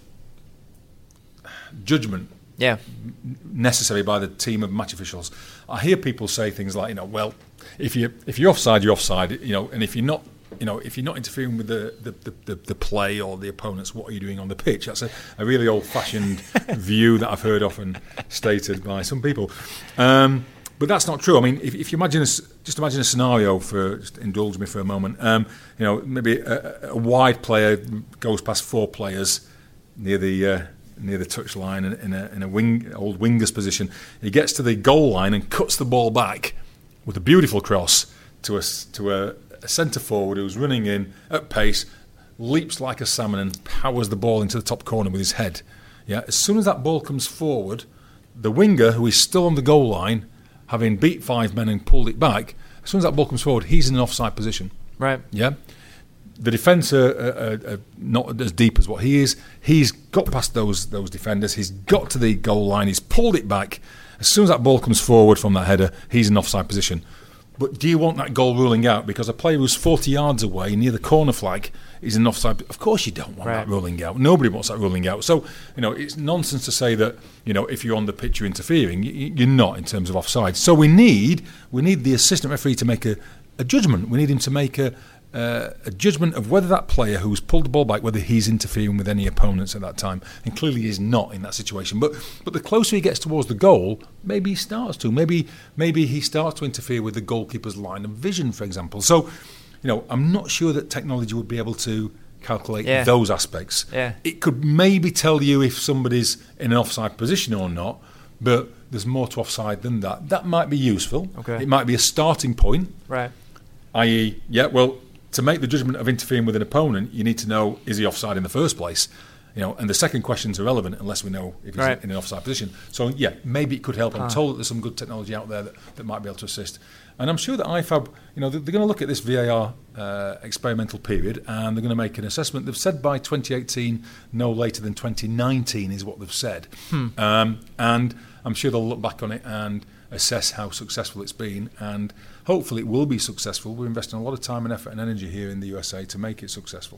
judgment yeah. necessary by the team of match officials. I hear people say things like, you know, well, if you if you're offside, you're offside, you know, and if you're not, you know, if you're not interfering with the the, the, the, the play or the opponents, what are you doing on the pitch? That's a, a really old-fashioned view that I've heard often stated by some people. Um, but that's not true. I mean, if, if you imagine a, just imagine a scenario for, just indulge me for a moment. Um, you know, maybe a, a wide player goes past four players near the uh, near the touchline in, in a in a wing old winger's position. He gets to the goal line and cuts the ball back with a beautiful cross to a to a, a centre forward who's running in at pace, leaps like a salmon and powers the ball into the top corner with his head. Yeah, as soon as that ball comes forward, the winger, who is still on the goal line, having beat five men and pulled it back, as soon as that ball comes forward, he's in an offside position. Right. Yeah. The defence are, are, are not as deep as what he is. He's got past those those defenders. He's got to the goal line. He's pulled it back. As soon as that ball comes forward from that header, he's in offside position. But do you want that goal ruling out because a player who's forty yards away near the corner flag is in offside? Of course you don't want right. that ruling out. Nobody wants that ruling out. So, you know, it's nonsense to say that, you know, if you're on the pitch you're interfering. You're not in terms of offside. So we need we need the assistant referee to make a, a judgment. We need him to make a Uh, a judgment of whether that player who's pulled the ball back, whether he's interfering with any opponents at that time, and clearly he's not in that situation. But but the closer he gets towards the goal, maybe he starts to. Maybe maybe he starts to interfere with the goalkeeper's line of vision, for example. So, you know, I'm not sure that technology would be able to calculate yeah. those aspects. Yeah. It could maybe tell you if somebody's in an offside position or not, but there's more to offside than that. That might be useful. Okay. It might be a starting point. Right. that is, yeah, well, to make the judgment of interfering with an opponent, you need to know, is he offside in the first place? You know, and the second question's irrelevant unless we know if he's right. in an offside position. So, yeah, maybe it could help. I'm huh. told that there's some good technology out there that, that might be able to assist. And I'm sure that I F A B, you know, they're, they're going to look at this V A R uh, experimental period and they're going to make an assessment. They've said by twenty eighteen, no later than twenty nineteen is what they've said. Hmm. Um, and I'm sure they'll look back on it and assess how successful it's been, and hopefully it will be successful. We're investing a lot of time and effort and energy here in the U S A to make it successful,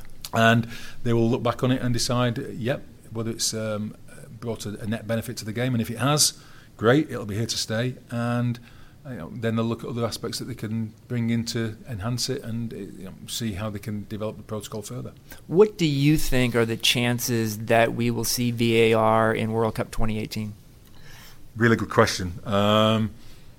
and they will look back on it and decide, yep, whether it's um, brought a, a net benefit to the game, and if it has, great, it'll be here to stay, and you know, then they'll look at other aspects that they can bring in to enhance it and you know, see how they can develop the protocol further. What do you think are the chances that we will see V A R in World Cup twenty eighteen? Really good question. Um,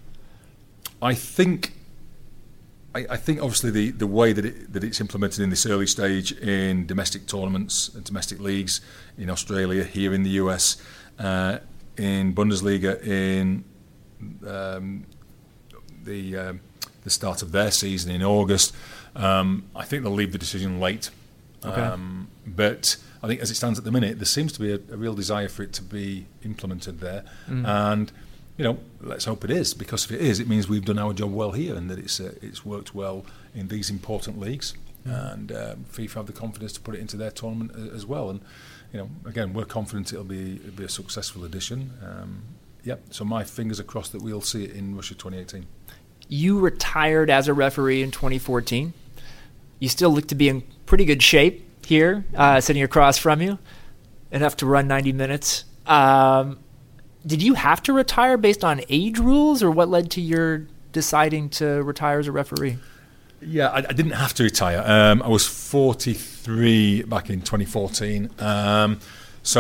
I think, I, I think obviously the, the way that it, that it's implemented in this early stage in domestic tournaments and domestic leagues in Australia, here in the U S, uh, in Bundesliga, in um, the um, the start of their season in August, um, I think they'll leave the decision late. Okay. Um, but I think as it stands at the minute, there seems to be a, a real desire for it to be implemented there. Mm. And, you know, let's hope it is, because if it is, it means we've done our job well here and that it's uh, it's worked well in these important leagues. Mm. And uh, FIFA have the confidence to put it into their tournament as well. And, you know, again, we're confident it'll be, it'll be a successful addition. Um, yep, so my fingers are crossed that we'll see it in Russia twenty eighteen. You retired as a referee in twenty fourteen. You still look to be in pretty good shape here, uh, sitting across from you, enough to run ninety minutes. Um, did you have to retire based on age rules, or what led to your deciding to retire as a referee? Yeah, I, I didn't have to retire. Um, I was forty-three back in twenty fourteen. Um, so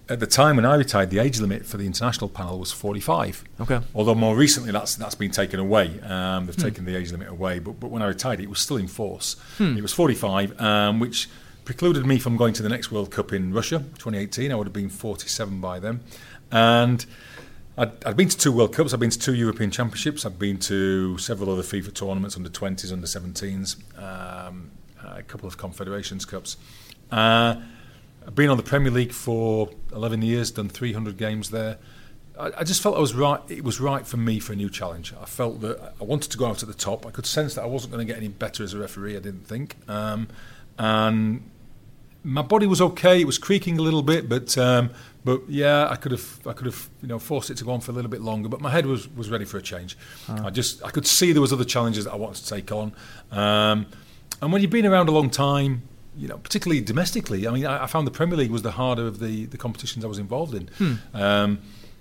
at the time when I retired, the age limit for the international panel was forty-five. Okay. Although more recently that's that's been taken away. Um, they've Hmm. taken the age limit away. But but when I retired, it was still in force. Hmm. It was forty-five, um, which precluded me from going to the next World Cup in Russia, twenty eighteen. I would have been forty-seven by then. And I'd, I'd been to two World Cups. I've been to two European Championships. I've been to several other FIFA tournaments, under twenties, under seventeens, um, a couple of Confederations Cups. Uh, I've been on the Premier League for eleven years, done three hundred games there. I, I just felt I was right. It was right for me for a new challenge. I felt that I wanted to go out at the top. I could sense that I wasn't going to get any better as a referee. I didn't think, um, and my body was okay. It was creaking a little bit, but um, but yeah, I could have I could have you know forced it to go on for a little bit longer. But my head was was ready for a change. Uh. I just I could see there was other challenges that I wanted to take on, um, and when you've been around a long time. You know, particularly domestically. I mean, I, I found the Premier League was the harder of the, the competitions I was involved in. Hmm. Um,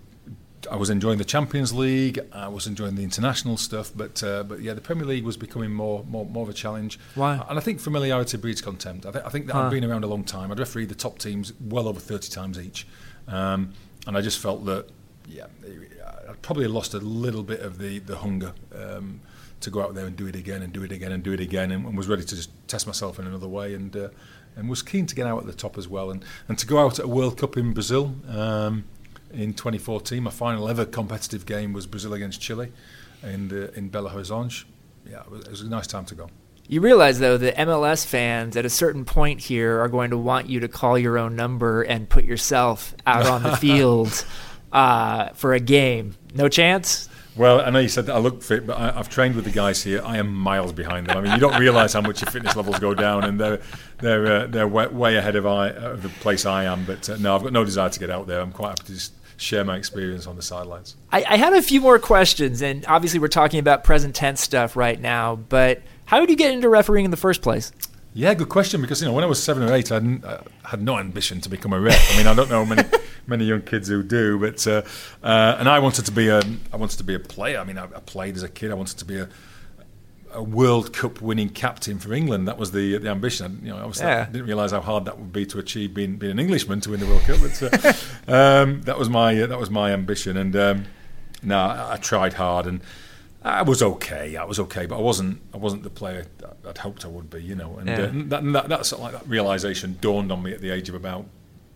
I was enjoying the Champions League. I was enjoying the international stuff, but uh, but yeah, the Premier League was becoming more more, more of a challenge. Why? And I think familiarity breeds contempt. I, th- I think that Huh. I've been around a long time. I'd refereed the top teams well over thirty times each, um, and I just felt that yeah, I'd probably lost a little bit of the the hunger. Um, to go out there and do it again and do it again and do it again and, and was ready to just test myself in another way and uh, and was keen to get out at the top as well and, and to go out at a World Cup in Brazil um, in twenty fourteen. My final ever competitive game was Brazil against Chile in, the, in Belo Horizonte. Yeah, it was, it was a nice time to go. You realize, though, that M L S fans at a certain point here are going to want you to call your own number and put yourself out on the field uh, for a game. No chance? Well, I know you said that I look fit, but I, I've trained with the guys here. I am miles behind them. I mean, you don't realise how much your fitness levels go down, and they're they're uh, they're way, way ahead of, I, of the place I am. But uh, no, I've got no desire to get out there. I'm quite happy to just share my experience on the sidelines. I, I had a few more questions, and obviously we're talking about present tense stuff right now. But how did you get into refereeing in the first place? Yeah, good question. Because you know, when I was seven or eight, I, hadn't, I had no ambition to become a ref. I mean, I don't know many many young kids who do, but uh, uh, and I wanted to be a I wanted to be a player. I mean, I, I played as a kid. I wanted to be a a World Cup winning captain for England. That was the the ambition. I, you know, obviously Yeah. I didn't realise how hard that would be to achieve being being an Englishman to win the World Cup. But uh, um, that was my uh, that was my ambition. And um, no, I, I tried hard and. I was okay. I was okay, but I wasn't. I wasn't the player that I'd hoped I would be. You know, and Yeah. uh, that, that that sort of like that realization dawned on me at the age of about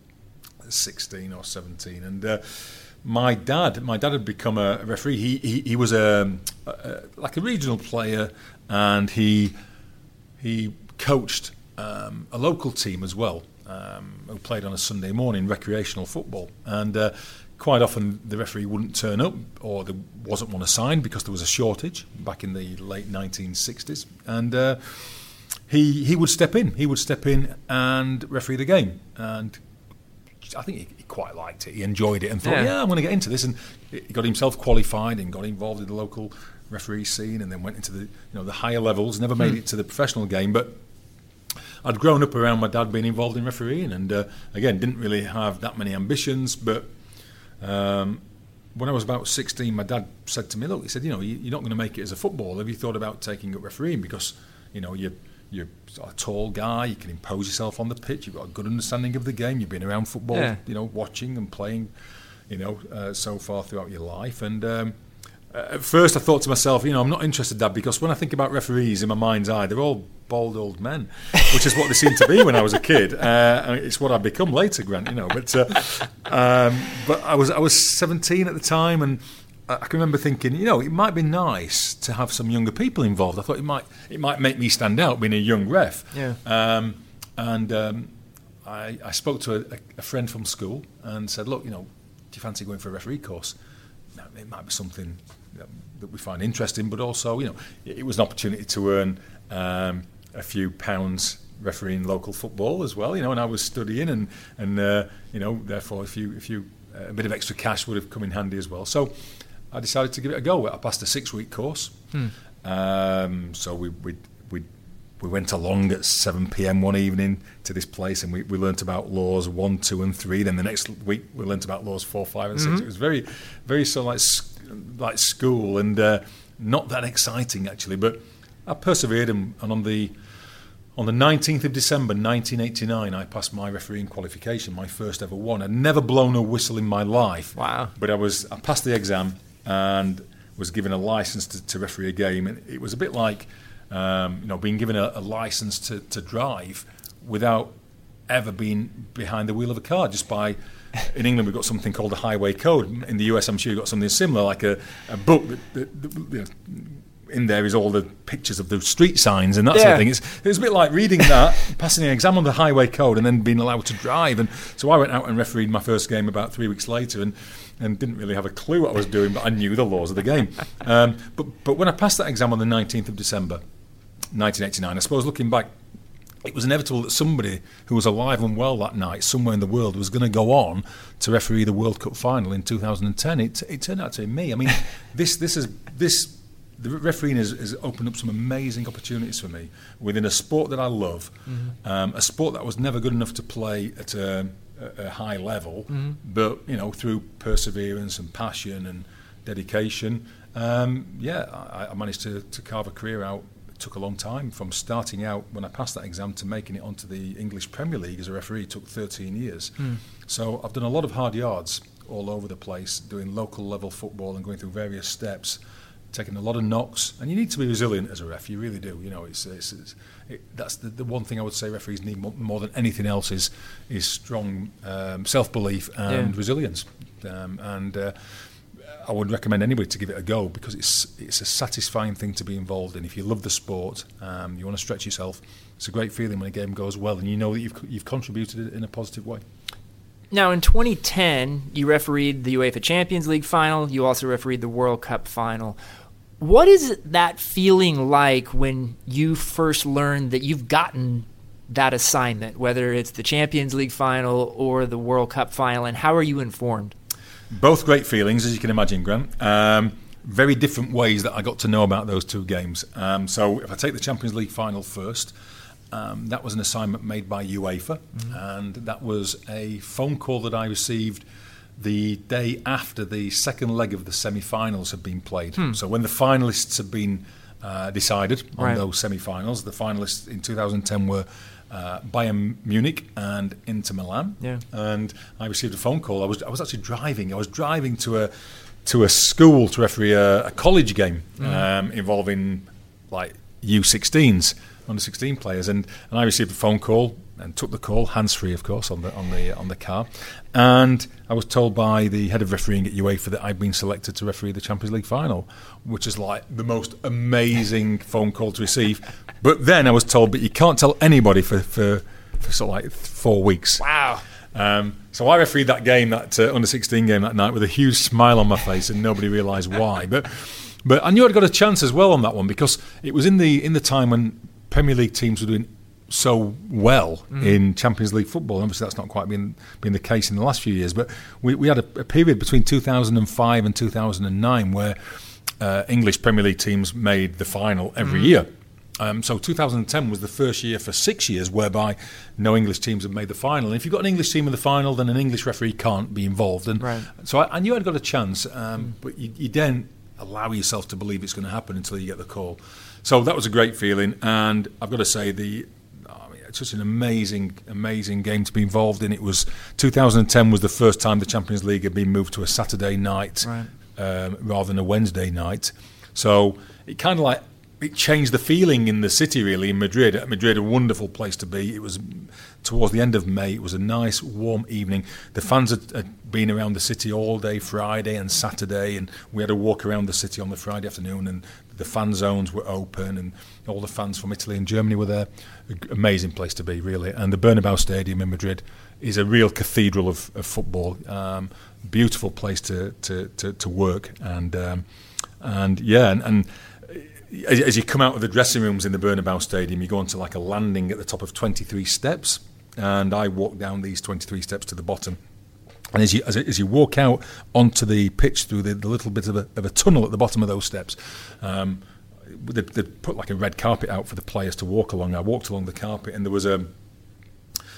sixteen or seventeen. And uh, my dad, my dad had become a referee. He he, he was a, a, a like a regional player, and he he coached um, a local team as well, um, who played on a Sunday morning, recreational football, and. Uh, Quite often the referee wouldn't turn up or there wasn't one assigned because there was a shortage back in the late nineteen sixties. And uh, he he would step in. He would step in and referee the game. And I think he, he quite liked it. He enjoyed it and thought, Yeah. yeah, I'm going to get into this. And he got himself qualified and got involved in the local referee scene and then went into the you know the higher levels, never made Hmm. it to the professional game. But I'd grown up around my dad being involved in refereeing and, uh, again, didn't really have that many ambitions, but... Um, when I was about sixteen, my dad said to me, look, he said, you know, you're not going to make it as a footballer. Have you thought about taking up refereeing? Because, you know, you're, you're a tall guy, you can impose yourself on the pitch, you've got a good understanding of the game, you've been around football, Yeah. you know, watching and playing, you know, uh, so far throughout your life. And um, at first I thought to myself, you know, I'm not interested, Dad, because when I think about referees in my mind's eye, they're all bald old men, which is what they seemed to be when I was a kid. Uh, and it's what I've become later, Grant, you know. But uh, um, but I was I was seventeen at the time, and I can remember thinking, you know, it might be nice to have some younger people involved. I thought it might it might make me stand out being a young ref. Yeah. Um, and um, I, I spoke to a, a friend from school and said, look, you know, do you fancy going for a referee course? Now, it might be something that, that we find interesting, but also, you know, it, it was an opportunity to earn um, a few pounds refereeing local football as well, you know, and I was studying and, and uh, you know, therefore a few, a few, uh, a bit of extra cash would have come in handy as well. So I decided to give it a go. I passed a six-week course. Hmm. Um, so we, we, we, we went along at seven p.m. one evening to this place and we, we learnt about laws one, two and three. Then the next week we learnt about laws four, five and six. Mm-hmm. It was very, very sort of like, s- like school and uh, not that exciting actually, but I persevered and, and on the on the nineteenth of December nineteen eighty-nine, I passed my refereeing qualification, my first ever one. I'd never blown a whistle in my life. Wow. But I was I passed the exam and was given a license to, to referee a game. And it was a bit like um, you know, being given a, a license to, to drive without ever being behind the wheel of a car, just by... In England, we've got something called the Highway Code. In the U S, I'm sure you've got something similar, like a, a book that, that, that you know, in there is all the pictures of the street signs and that yeah. sort of thing. It's, it was a bit like reading that, passing an exam on the Highway Code, and then being allowed to drive. And so I went out and refereed my first game about three weeks later, and, and didn't really have a clue what I was doing, but I knew the laws of the game. Um, but but when I passed that exam on the nineteenth of December, nineteen eighty-nine, I suppose looking back, it was inevitable that somebody who was alive and well that night, somewhere in the world, was going to go on to referee the World Cup final in two thousand ten. It, it turned out to be me. I mean, this this is this the refereeing has, has opened up some amazing opportunities for me within a sport that I love, mm-hmm. um, a sport that I was never good enough to play at a, a high level, mm-hmm. but you know, through perseverance and passion and dedication, um, yeah, I, I managed to, to carve a career out. Took a long time from starting out when I passed that exam to making it onto the English Premier League as a referee. It took thirteen years. Mm. So I've done a lot of hard yards all over the place, doing local level football and going through various steps, taking a lot of knocks. And you need to be resilient as a ref. You really do. You know, it's, it's, it's it, that's the, the one thing I would say referees need more, more than anything else is is strong um, self-belief and yeah. resilience. Um, and uh, I would recommend anybody to give it a go, because it's it's a satisfying thing to be involved in. If you love the sport, um, you want to stretch yourself, it's a great feeling when a game goes well and you know that you've you've contributed in a positive way. Now, in twenty ten, you refereed the UEFA Champions League final. You also refereed the World Cup final. What is that feeling like when you first learned that you've gotten that assignment, whether it's the Champions League final or the World Cup final, and how are you informed? Both great feelings, as you can imagine, Grant. Um, very different ways that I got to know about those two games. Um, so if I take the Champions League final first, um, that was an assignment made by UEFA, mm-hmm. and that was a phone call that I received the day after the second leg of the semi-finals had been played. Hmm. So when the finalists had been uh, decided on right. those semi-finals, the finalists in two thousand ten were Uh, Bayern Munich and Inter Milan, yeah. and I received a phone call. I was I was actually driving. I was driving to a to a school to referee a, a college game mm. um, involving like U sixteens, under sixteen players, and, and I received a phone call and took the call, hands free, of course, on the on the on the car, and I was told by the head of refereeing at UEFA that I'd been selected to referee the Champions League final, which is like the most amazing phone call to receive. But then I was told, but you can't tell anybody for for, for sort of like four weeks. Wow. Um, so I refereed that game, that uh, under sixteen game that night, with a huge smile on my face, and nobody realised why. But but I knew I'd got a chance as well on that one, because it was in the in the time when Premier League teams were doing so well mm. in Champions League football. Obviously, that's not quite been been the case in the last few years. But we, we had a, a period between two thousand five and two thousand nine where uh, English Premier League teams made the final every mm. year. Um, so two thousand ten was the first year for six years whereby no English teams had made the final. And if you've got an English team in the final, then an English referee can't be involved. And right. so I, I knew I'd got a chance, um, mm. but you, you don't allow yourself to believe it's going to happen until you get the call. So that was a great feeling, and I've got to say the I mean, it's such an amazing, amazing game to be involved in. It was two thousand ten was the first time the Champions League had been moved to a Saturday night right. um, rather than a Wednesday night. So it kind of like it changed the feeling in the city, really, in Madrid. Madrid, a wonderful place to be. It was towards the end of May. It was a nice, warm evening. The fans had, had been around the city all day Friday and Saturday, and we had a walk around the city on the Friday afternoon, and the fan zones were open, and all the fans from Italy and Germany were there. Amazing place to be, really. And the Bernabeu Stadium in Madrid is a real cathedral of, of football. Um, beautiful place to to, to, to work, and um, and yeah, and, and as, as you come out of the dressing rooms in the Bernabeu Stadium, you go onto like a landing at the top of twenty-three steps, and I walk down these twenty-three steps to the bottom. And as you as, as you walk out onto the pitch through the, the little bit of a, of a tunnel at the bottom of those steps, um, they they put like a red carpet out for the players to walk along. I walked along the carpet, and there was a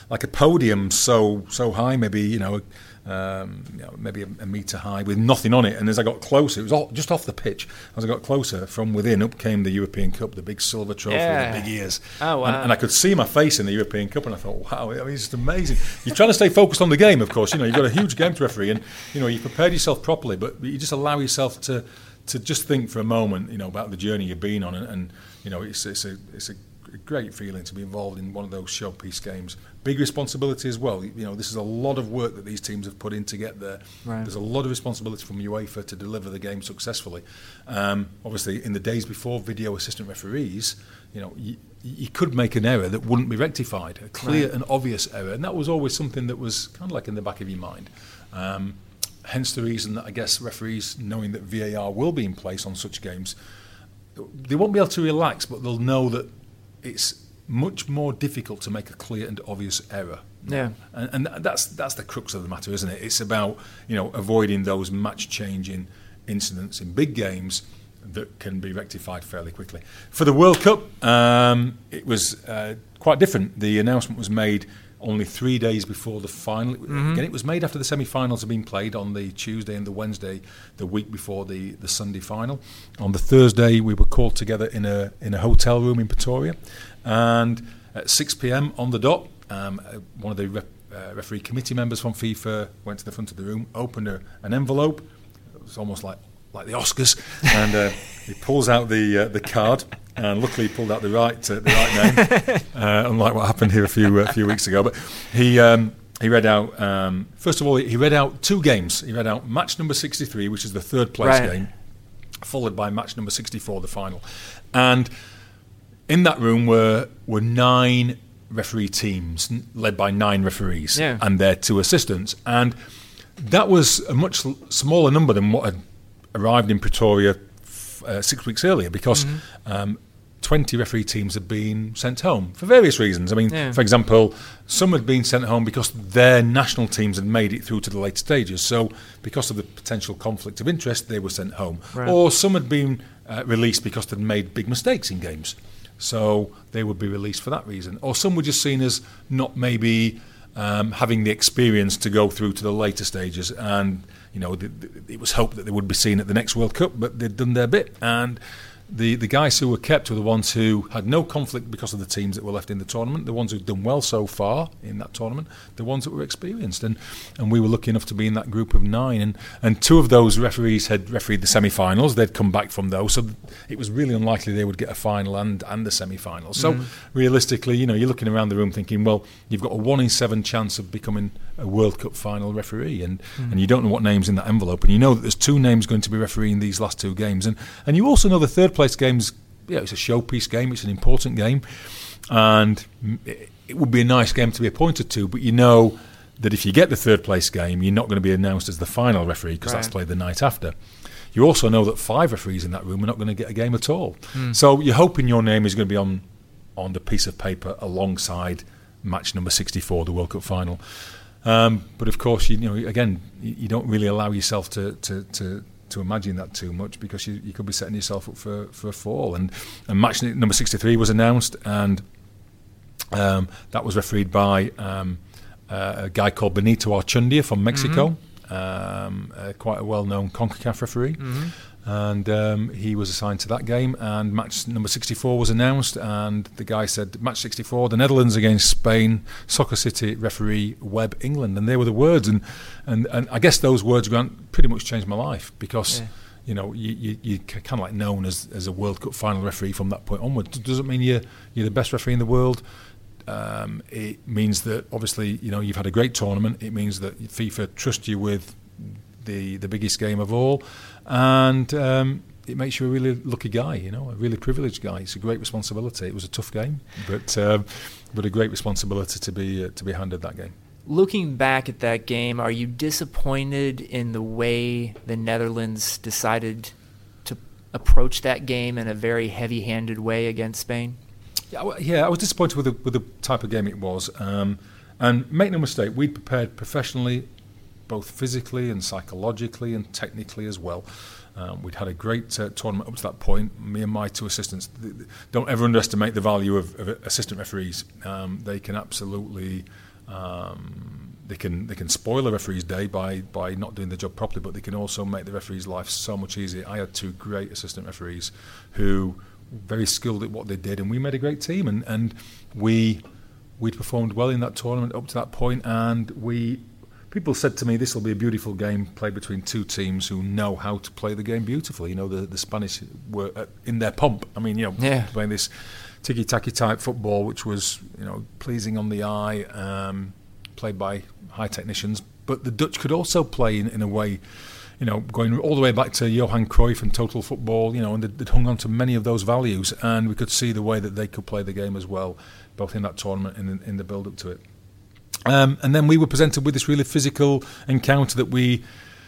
like a podium so so high, maybe you know. Um, you know, maybe a, a metre high with nothing on it, and as I got closer, it was all, just off the pitch. As I got closer, from within, up came the European Cup, the big silver trophy yeah. with the big ears. Oh wow! And, and I could see my face in the European Cup, and I thought, wow, I mean, it's just amazing. You're trying to stay focused on the game, of course. You know, you've got a huge game to referee, and you know, you've prepared yourself properly, but you just allow yourself to to just think for a moment, you know, about the journey you've been on, and, and you know, it's it's a it's a great feeling to be involved in one of those showpiece games. Big responsibility as well. You know, this is a lot of work that these teams have put in to get there. Right. There's a lot of responsibility from UEFA to deliver the game successfully. Um, obviously, in the days before video assistant referees, you know, you, you could make an error that wouldn't be rectified, a clear right. and obvious error, and that was always something that was kind of like in the back of your mind. Um, hence the reason that I guess referees, knowing that V A R will be in place on such games, they won't be able to relax, but they'll know that it's much more difficult to make a clear and obvious error. Yeah, and, and that's that's the crux of the matter, isn't it? It's about, you know, avoiding those match-changing incidents in big games that can be rectified fairly quickly. For the World Cup, um, it was uh, quite different. The announcement was made only three days before the final. Mm-hmm. Again, it was made after the semi-finals had been played on the Tuesday and the Wednesday, the week before the, the Sunday final. On the Thursday, we were called together in a in a hotel room in Pretoria, and at six p.m. on the dot, um, one of the rep, uh, referee committee members from FIFA went to the front of the room, opened a, an envelope. It was almost like like the Oscars, and uh, he pulls out the uh, the card. And luckily, he pulled out the right uh, the right name, uh, unlike what happened here a few a few weeks ago. But he um, he read out um, first of all he read out two games. He read out match number sixty-three, which is the third place right. game, followed by match number sixty-four, the final. And in that room were were nine referee teams, led by nine referees yeah. and their two assistants. And that was a much smaller number than what had arrived in Pretoria Uh, six weeks earlier, because mm-hmm. um, twenty referee teams had been sent home for various reasons. I mean, yeah. for example, some had been sent home because their national teams had made it through to the later stages. So because of the potential conflict of interest, they were sent home. Right. Or some had been uh, released because they'd made big mistakes in games. So they would be released for that reason. Or some were just seen as not maybe um, having the experience to go through to the later stages, and you know, the, the, it was hoped that they would be seen at the next World Cup, but they'd done their bit. And the, the guys who were kept were the ones who had no conflict because of the teams that were left in the tournament, the ones who'd done well so far in that tournament, the ones that were experienced. And, and we were lucky enough to be in that group of nine. And, and two of those referees had refereed the semi-finals. They'd come back from those. So it was really unlikely they would get a final and, and the semi-finals. So mm. realistically, you know, you're looking around the room thinking, well, you've got a one in seven chance of becoming a World Cup final referee, and, mm. and you don't know what name's in that envelope, and you know that there's two names going to be refereeing these last two games, and and you also know the third place game's, yeah, it's a showpiece game, it's an important game, and it, it would be a nice game to be appointed to, but you know that if you get the third place game, you're not going to be announced as the final referee because right. that's played the night after. You also know that five referees in that room are not going to get a game at all. Mm. So you're hoping your name is going to be on on the piece of paper alongside match number sixty-four, the World Cup final. Um, but of course, you, you know, again, you, you don't really allow yourself to, to, to, to imagine that too much, because you, you could be setting yourself up for, for a fall. And, and match number sixty-three was announced, and um, that was refereed by um, uh, a guy called Benito Archundia from Mexico, mm-hmm. um, uh, quite a well-known CONCACAF referee. Mm-hmm. And um, he was assigned to that game, and match number sixty-four was announced, and the guy said, match sixty-four, the Netherlands against Spain, Soccer City referee Webb England, and they were the words, and, and, and I guess those words, Grant, pretty much changed my life, because yeah. you know, you, you, you're kind of like known as, as a World Cup final referee from that point onward. It doesn't mean you're, you're the best referee in the world. Um, it means that, obviously, you know, you've had a great tournament. It means that FIFA trusts you with the the biggest game of all, and um, it makes you a really lucky guy, you know, a really privileged guy. It's a great responsibility. It was a tough game, but um, but a great responsibility to be uh, to be handed that game. Looking back at that game, are you disappointed in the way the Netherlands decided to approach that game in a very heavy-handed way against Spain? Yeah, yeah, I was disappointed with the, with the type of game it was, um, and make no mistake, we'd prepared professionally, both physically and psychologically and technically as well. Um, we'd had a great uh, tournament up to that point. Me and my two assistants. Don't ever underestimate the value of, of assistant referees. Um, they can absolutely Um, they can they can spoil a referee's day by, by not doing the job properly, but they can also make the referee's life so much easier. I had two great assistant referees who were very skilled at what they did, and we made a great team, and, and we we'd performed well in that tournament up to that point, and we people said to me, this will be a beautiful game played between two teams who know how to play the game beautifully. You know, the, the Spanish were in their pomp. I mean, you know, yeah. playing this tiki-taki type football, which was, you know, pleasing on the eye, um, played by high technicians. But the Dutch could also play in, in a way, you know, going all the way back to Johan Cruyff and total football, you know, and they'd hung on to many of those values, and we could see the way that they could play the game as well, both in that tournament and in, in the build-up to it. Um, and then we were presented with this really physical encounter that we,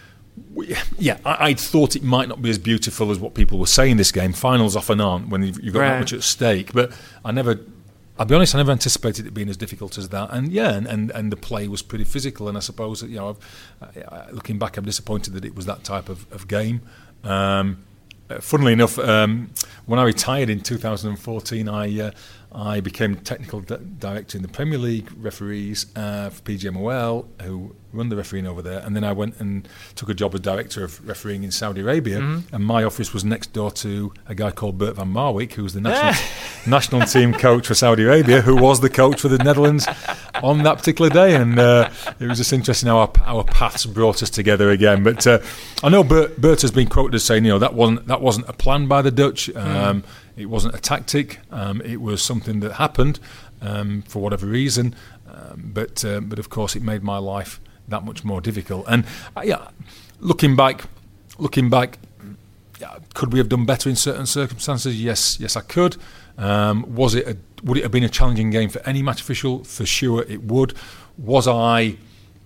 we yeah, I, I'd thought it might not be as beautiful as what people were saying this game. Finals often aren't when you've, you've got right. that much at stake. But I never, I'll be honest, I never anticipated it being as difficult as that. And yeah, and, and, and the play was pretty physical. And I suppose that, you know, I've, I, looking back, I'm disappointed that it was that type of, of game. Um, uh, funnily enough, um, when I retired in two thousand fourteen, I uh, I became technical di- director in the Premier League referees uh, for P G M O L, who run the refereeing over there. And then I went and took a job as director of refereeing in Saudi Arabia. Mm-hmm. And my office was next door to a guy called Bert van Marwijk, who was the national, national team coach for Saudi Arabia, who was the coach for the Netherlands on that particular day. And uh, it was just interesting how our, our paths brought us together again. But uh, I know Bert, Bert has been quoted as saying, you know, that wasn't, that wasn't a plan by the Dutch. Um, mm. It wasn't a tactic. Um, it was something that happened um, for whatever reason. Um, but uh, but of course, it made my life that much more difficult. And uh, yeah, looking back, looking back, yeah, could we have done better in certain circumstances? Yes, yes, I could. Um, was it? A, would it have been a challenging game for any match official? For sure, it would. Was I?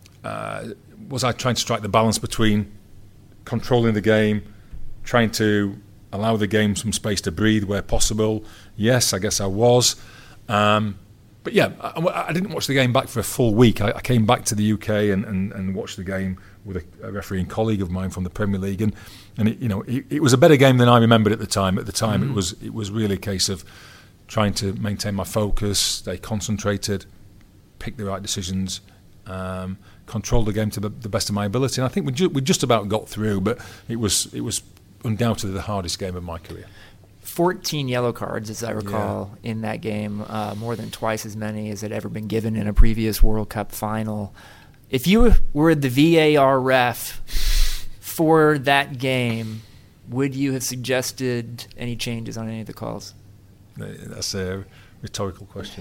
Uh, was I trying to strike the balance between controlling the game, trying to allow the game some space to breathe where possible? Yes, I guess I was. Um, but yeah, I, I didn't watch the game back for a full week. I, I came back to the U K and, and, and watched the game with a, a refereeing colleague of mine from the Premier League, and and it, you know it, it was a better game than I remembered at the time. At the time, mm-hmm. it was it was really a case of trying to maintain my focus, stay concentrated, pick the right decisions, um, control the game to the, the best of my ability. And I think we ju- we just about got through, but it was it was undoubtedly the hardest game of my career. fourteen yellow cards, as I recall, yeah. in that game, uh, more than twice as many as had ever been given in a previous World Cup final. If you were the V A R ref for that game, would you have suggested any changes on any of the calls? That's a rhetorical question.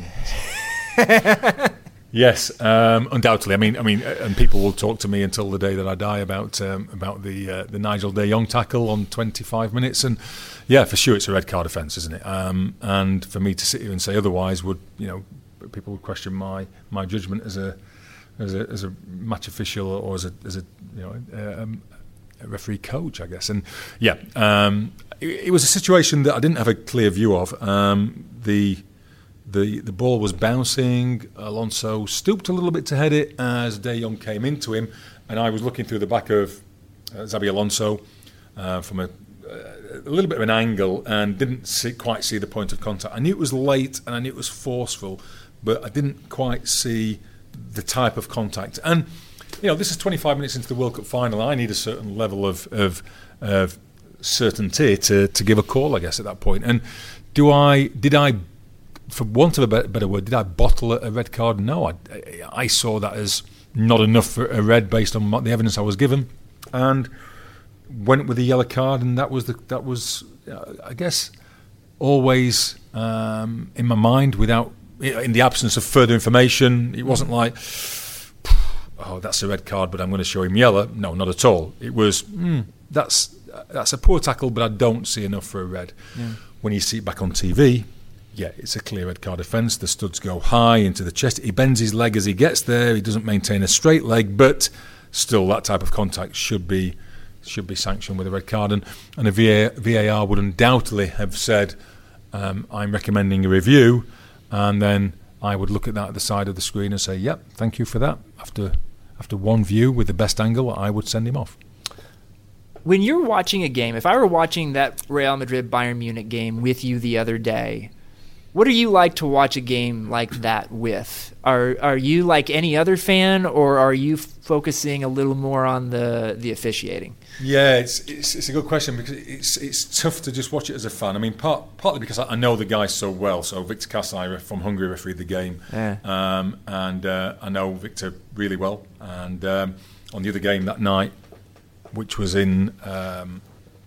Yes, um, undoubtedly. I mean, I mean, and people will talk to me until the day that I die about um, about the uh, the Nigel De Jong tackle on twenty-five minutes, and yeah, for sure, it's a red card offence, isn't it? Um, and for me to sit here and say otherwise would, you know, people would question my, my judgment as a as a as a match official or as a as a you know um, a referee coach, I guess. And yeah, um, it, it was a situation that I didn't have a clear view of. Um, the The the ball was bouncing. Alonso stooped a little bit to head it as De Jong came into him, and I was looking through the back of uh, Xabi Alonso uh, from a, a little bit of an angle and didn't see, quite see the point of contact. I knew it was late and I knew it was forceful, but I didn't quite see the type of contact. And you know, this is twenty-five minutes into the World Cup final. I need a certain level of of, of certainty to to give a call, I guess, at that point. And do I did I for want of a better word, did I bottle a red card? No, I, I saw that as not enough for a red based on the evidence I was given, and went with the yellow card. And that was the that was, I guess, always um, in my mind without in the absence of further information. It wasn't like, oh, that's a red card, but I'm going to show him yellow. No, not at all. It was mm, that's that's a poor tackle, but I don't see enough for a red. Yeah. When you see it back on T V. Yeah, it's a clear red card offence. The studs go high into the chest. He bends his leg as he gets there. He doesn't maintain a straight leg, but still that type of contact should be should be sanctioned with a red card. And, and a V A R would undoubtedly have said, um, I'm recommending a review, and then I would look at that at the side of the screen and say, yep, thank you for that. After after one view with the best angle, I would send him off. When you're watching a game, if I were watching that Real Madrid-Bayern Munich game with you the other day, What do you like to watch a game like that with? Are are you like any other fan, or are you focusing a little more on the, the officiating? Yeah, it's, it's it's a good question because it's it's tough to just watch it as a fan. I mean, part, partly because I know the guys so well. So Victor Kasai from Hungary refereed the game, yeah. um, and uh, I know Victor really well. And um, on the other game that night, which was in um,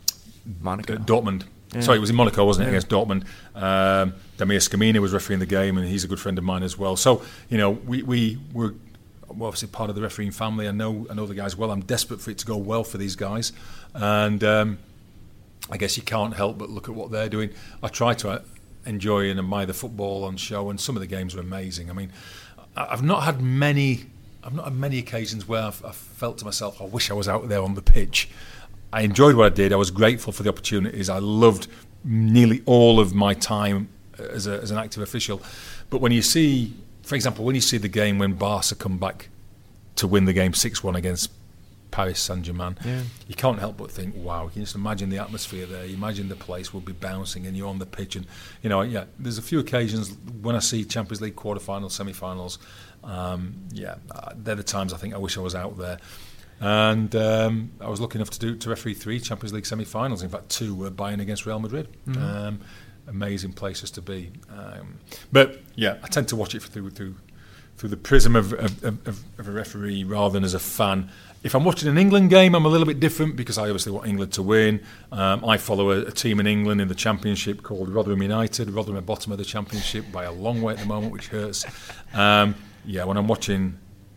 Monaco, Dortmund. Yeah. Sorry, it was in Monaco, wasn't it, yeah. against Dortmund. Um, Damir Skamina was refereeing the game, and he's a good friend of mine as well. So, you know, we, we were obviously part of the refereeing family. I know I know the guys well. I'm desperate for it to go well for these guys. And um, I guess you can't help but look at what they're doing. I try to enjoy and admire the football on show, and some of the games are amazing. I mean, I've not had many... I've not had many occasions where I've, I've felt to myself, I wish I was out there on the pitch. I enjoyed what I did. I was grateful for the opportunities. I loved nearly all of my time as, a, as an active official. But when you see, for example, when you see the game when Barca come back to win the game six one against Paris Saint-Germain, yeah. you can't help but think, wow, you can just imagine the atmosphere there. You imagine the place will be bouncing and you're on the pitch. And, you know, yeah, there's a few occasions when I see Champions League quarterfinals, semi-finals, um, yeah, they're the times I think I wish I was out there. And um, I was lucky enough to do to referee three Champions League semi-finals. In fact, two were Bayern against Real Madrid. Mm-hmm. Um, amazing places to be. Um, but yeah, I tend to watch it through through through the prism of, of, of, of a referee rather than as a fan. If I'm watching an England game, I'm a little bit different because I obviously want England to win. Um, I follow a, a team in England in the Championship called Rotherham United. Rotherham are bottom of the Championship by a long way at the moment, which hurts. Um, yeah, when I'm watching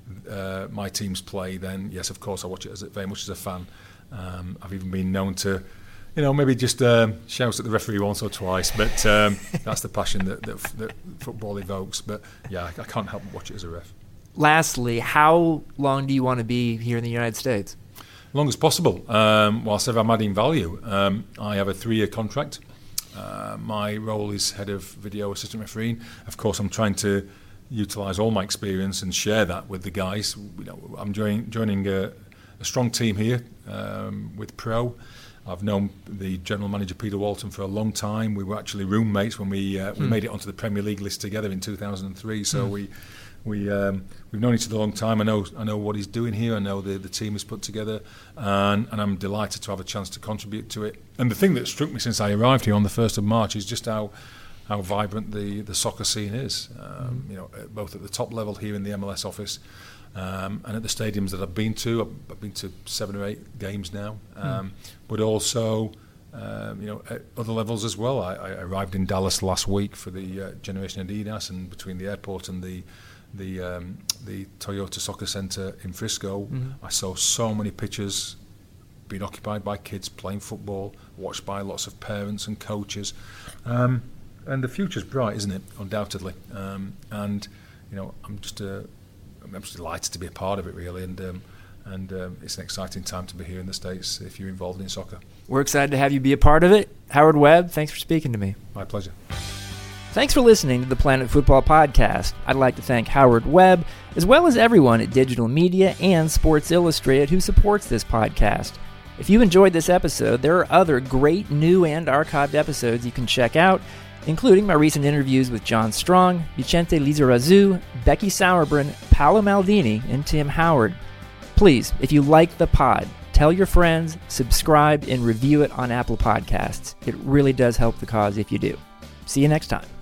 Uh, my teams play, then yes, of course I watch it as a, very much as a fan. Um, I've even been known to, you know, maybe just um, shout at the referee once or twice, but um, that's the passion that, that, that football evokes. But yeah, I, I can't help but watch it as a ref. Lastly, how long do you want to be here in the United States? As long as possible, um, whilst ever I'm adding value. Um, I have a three-year contract. Uh, my role is head of video assistant refereeing. Of course, I'm trying to utilise all my experience and share that with the guys. You know, I'm joining, joining a, a strong team here um, with Pro. I've known the general manager Peter Walton for a long time. We were actually roommates when we uh, we mm. made it onto the Premier League list together in two thousand three. So mm. we we um, we've known each other a long time. I know I know what he's doing here. I know the the team is put together, and and I'm delighted to have a chance to contribute to it. And the thing that struck me since I arrived here on the first of March is just how. how vibrant the, the soccer scene is, um, you know, both at the top level here in the M L S office um, and at the stadiums that I've been to. I've, I've been to seven or eight games now, um, mm. but also, um, you know, at other levels as well. I, I arrived in Dallas last week for the uh, Generation Adidas, and between the airport and the the um, the Toyota Soccer Centre in Frisco, mm-hmm. I saw so many pictures being occupied by kids playing football, watched by lots of parents and coaches. Um, And the future's bright, isn't it? Undoubtedly. Um, and you know, I'm just, uh, I'm just delighted to be a part of it, really. And um, and um, it's an exciting time to be here in the States if you're involved in soccer. We're excited to have you be a part of it. Howard Webb, thanks for speaking to me. My pleasure. Thanks for listening to the Planet Football Podcast. I'd like to thank Howard Webb, as well as everyone at Digital Media and Sports Illustrated who supports this podcast. If you enjoyed this episode, there are other great new and archived episodes you can check out, including my recent interviews with John Strong, Vicente Lizarazu, Becky Sauerbrunn, Paolo Maldini, and Tim Howard. Please, if you like the pod, tell your friends, subscribe, and review it on Apple Podcasts. It really does help the cause if you do. See you next time.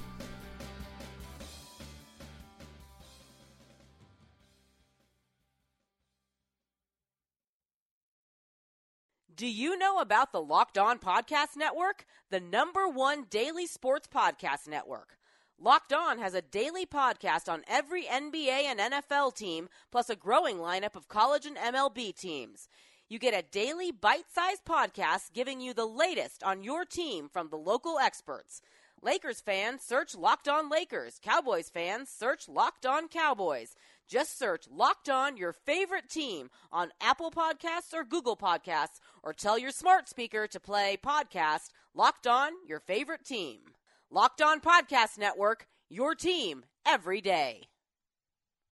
Do you know about the Locked On Podcast Network? The number one daily sports podcast network. Locked On has a daily podcast on every N B A and N F L team, plus a growing lineup of college and M L B teams. You get a daily bite-sized podcast giving you the latest on your team from the local experts. Lakers fans, search Locked On Lakers. Cowboys fans, search Locked On Cowboys. Just search Locked On, your favorite team, on Apple Podcasts or Google Podcasts, or tell your smart speaker to play podcast Locked On, your favorite team. Locked On Podcast Network, your team every day.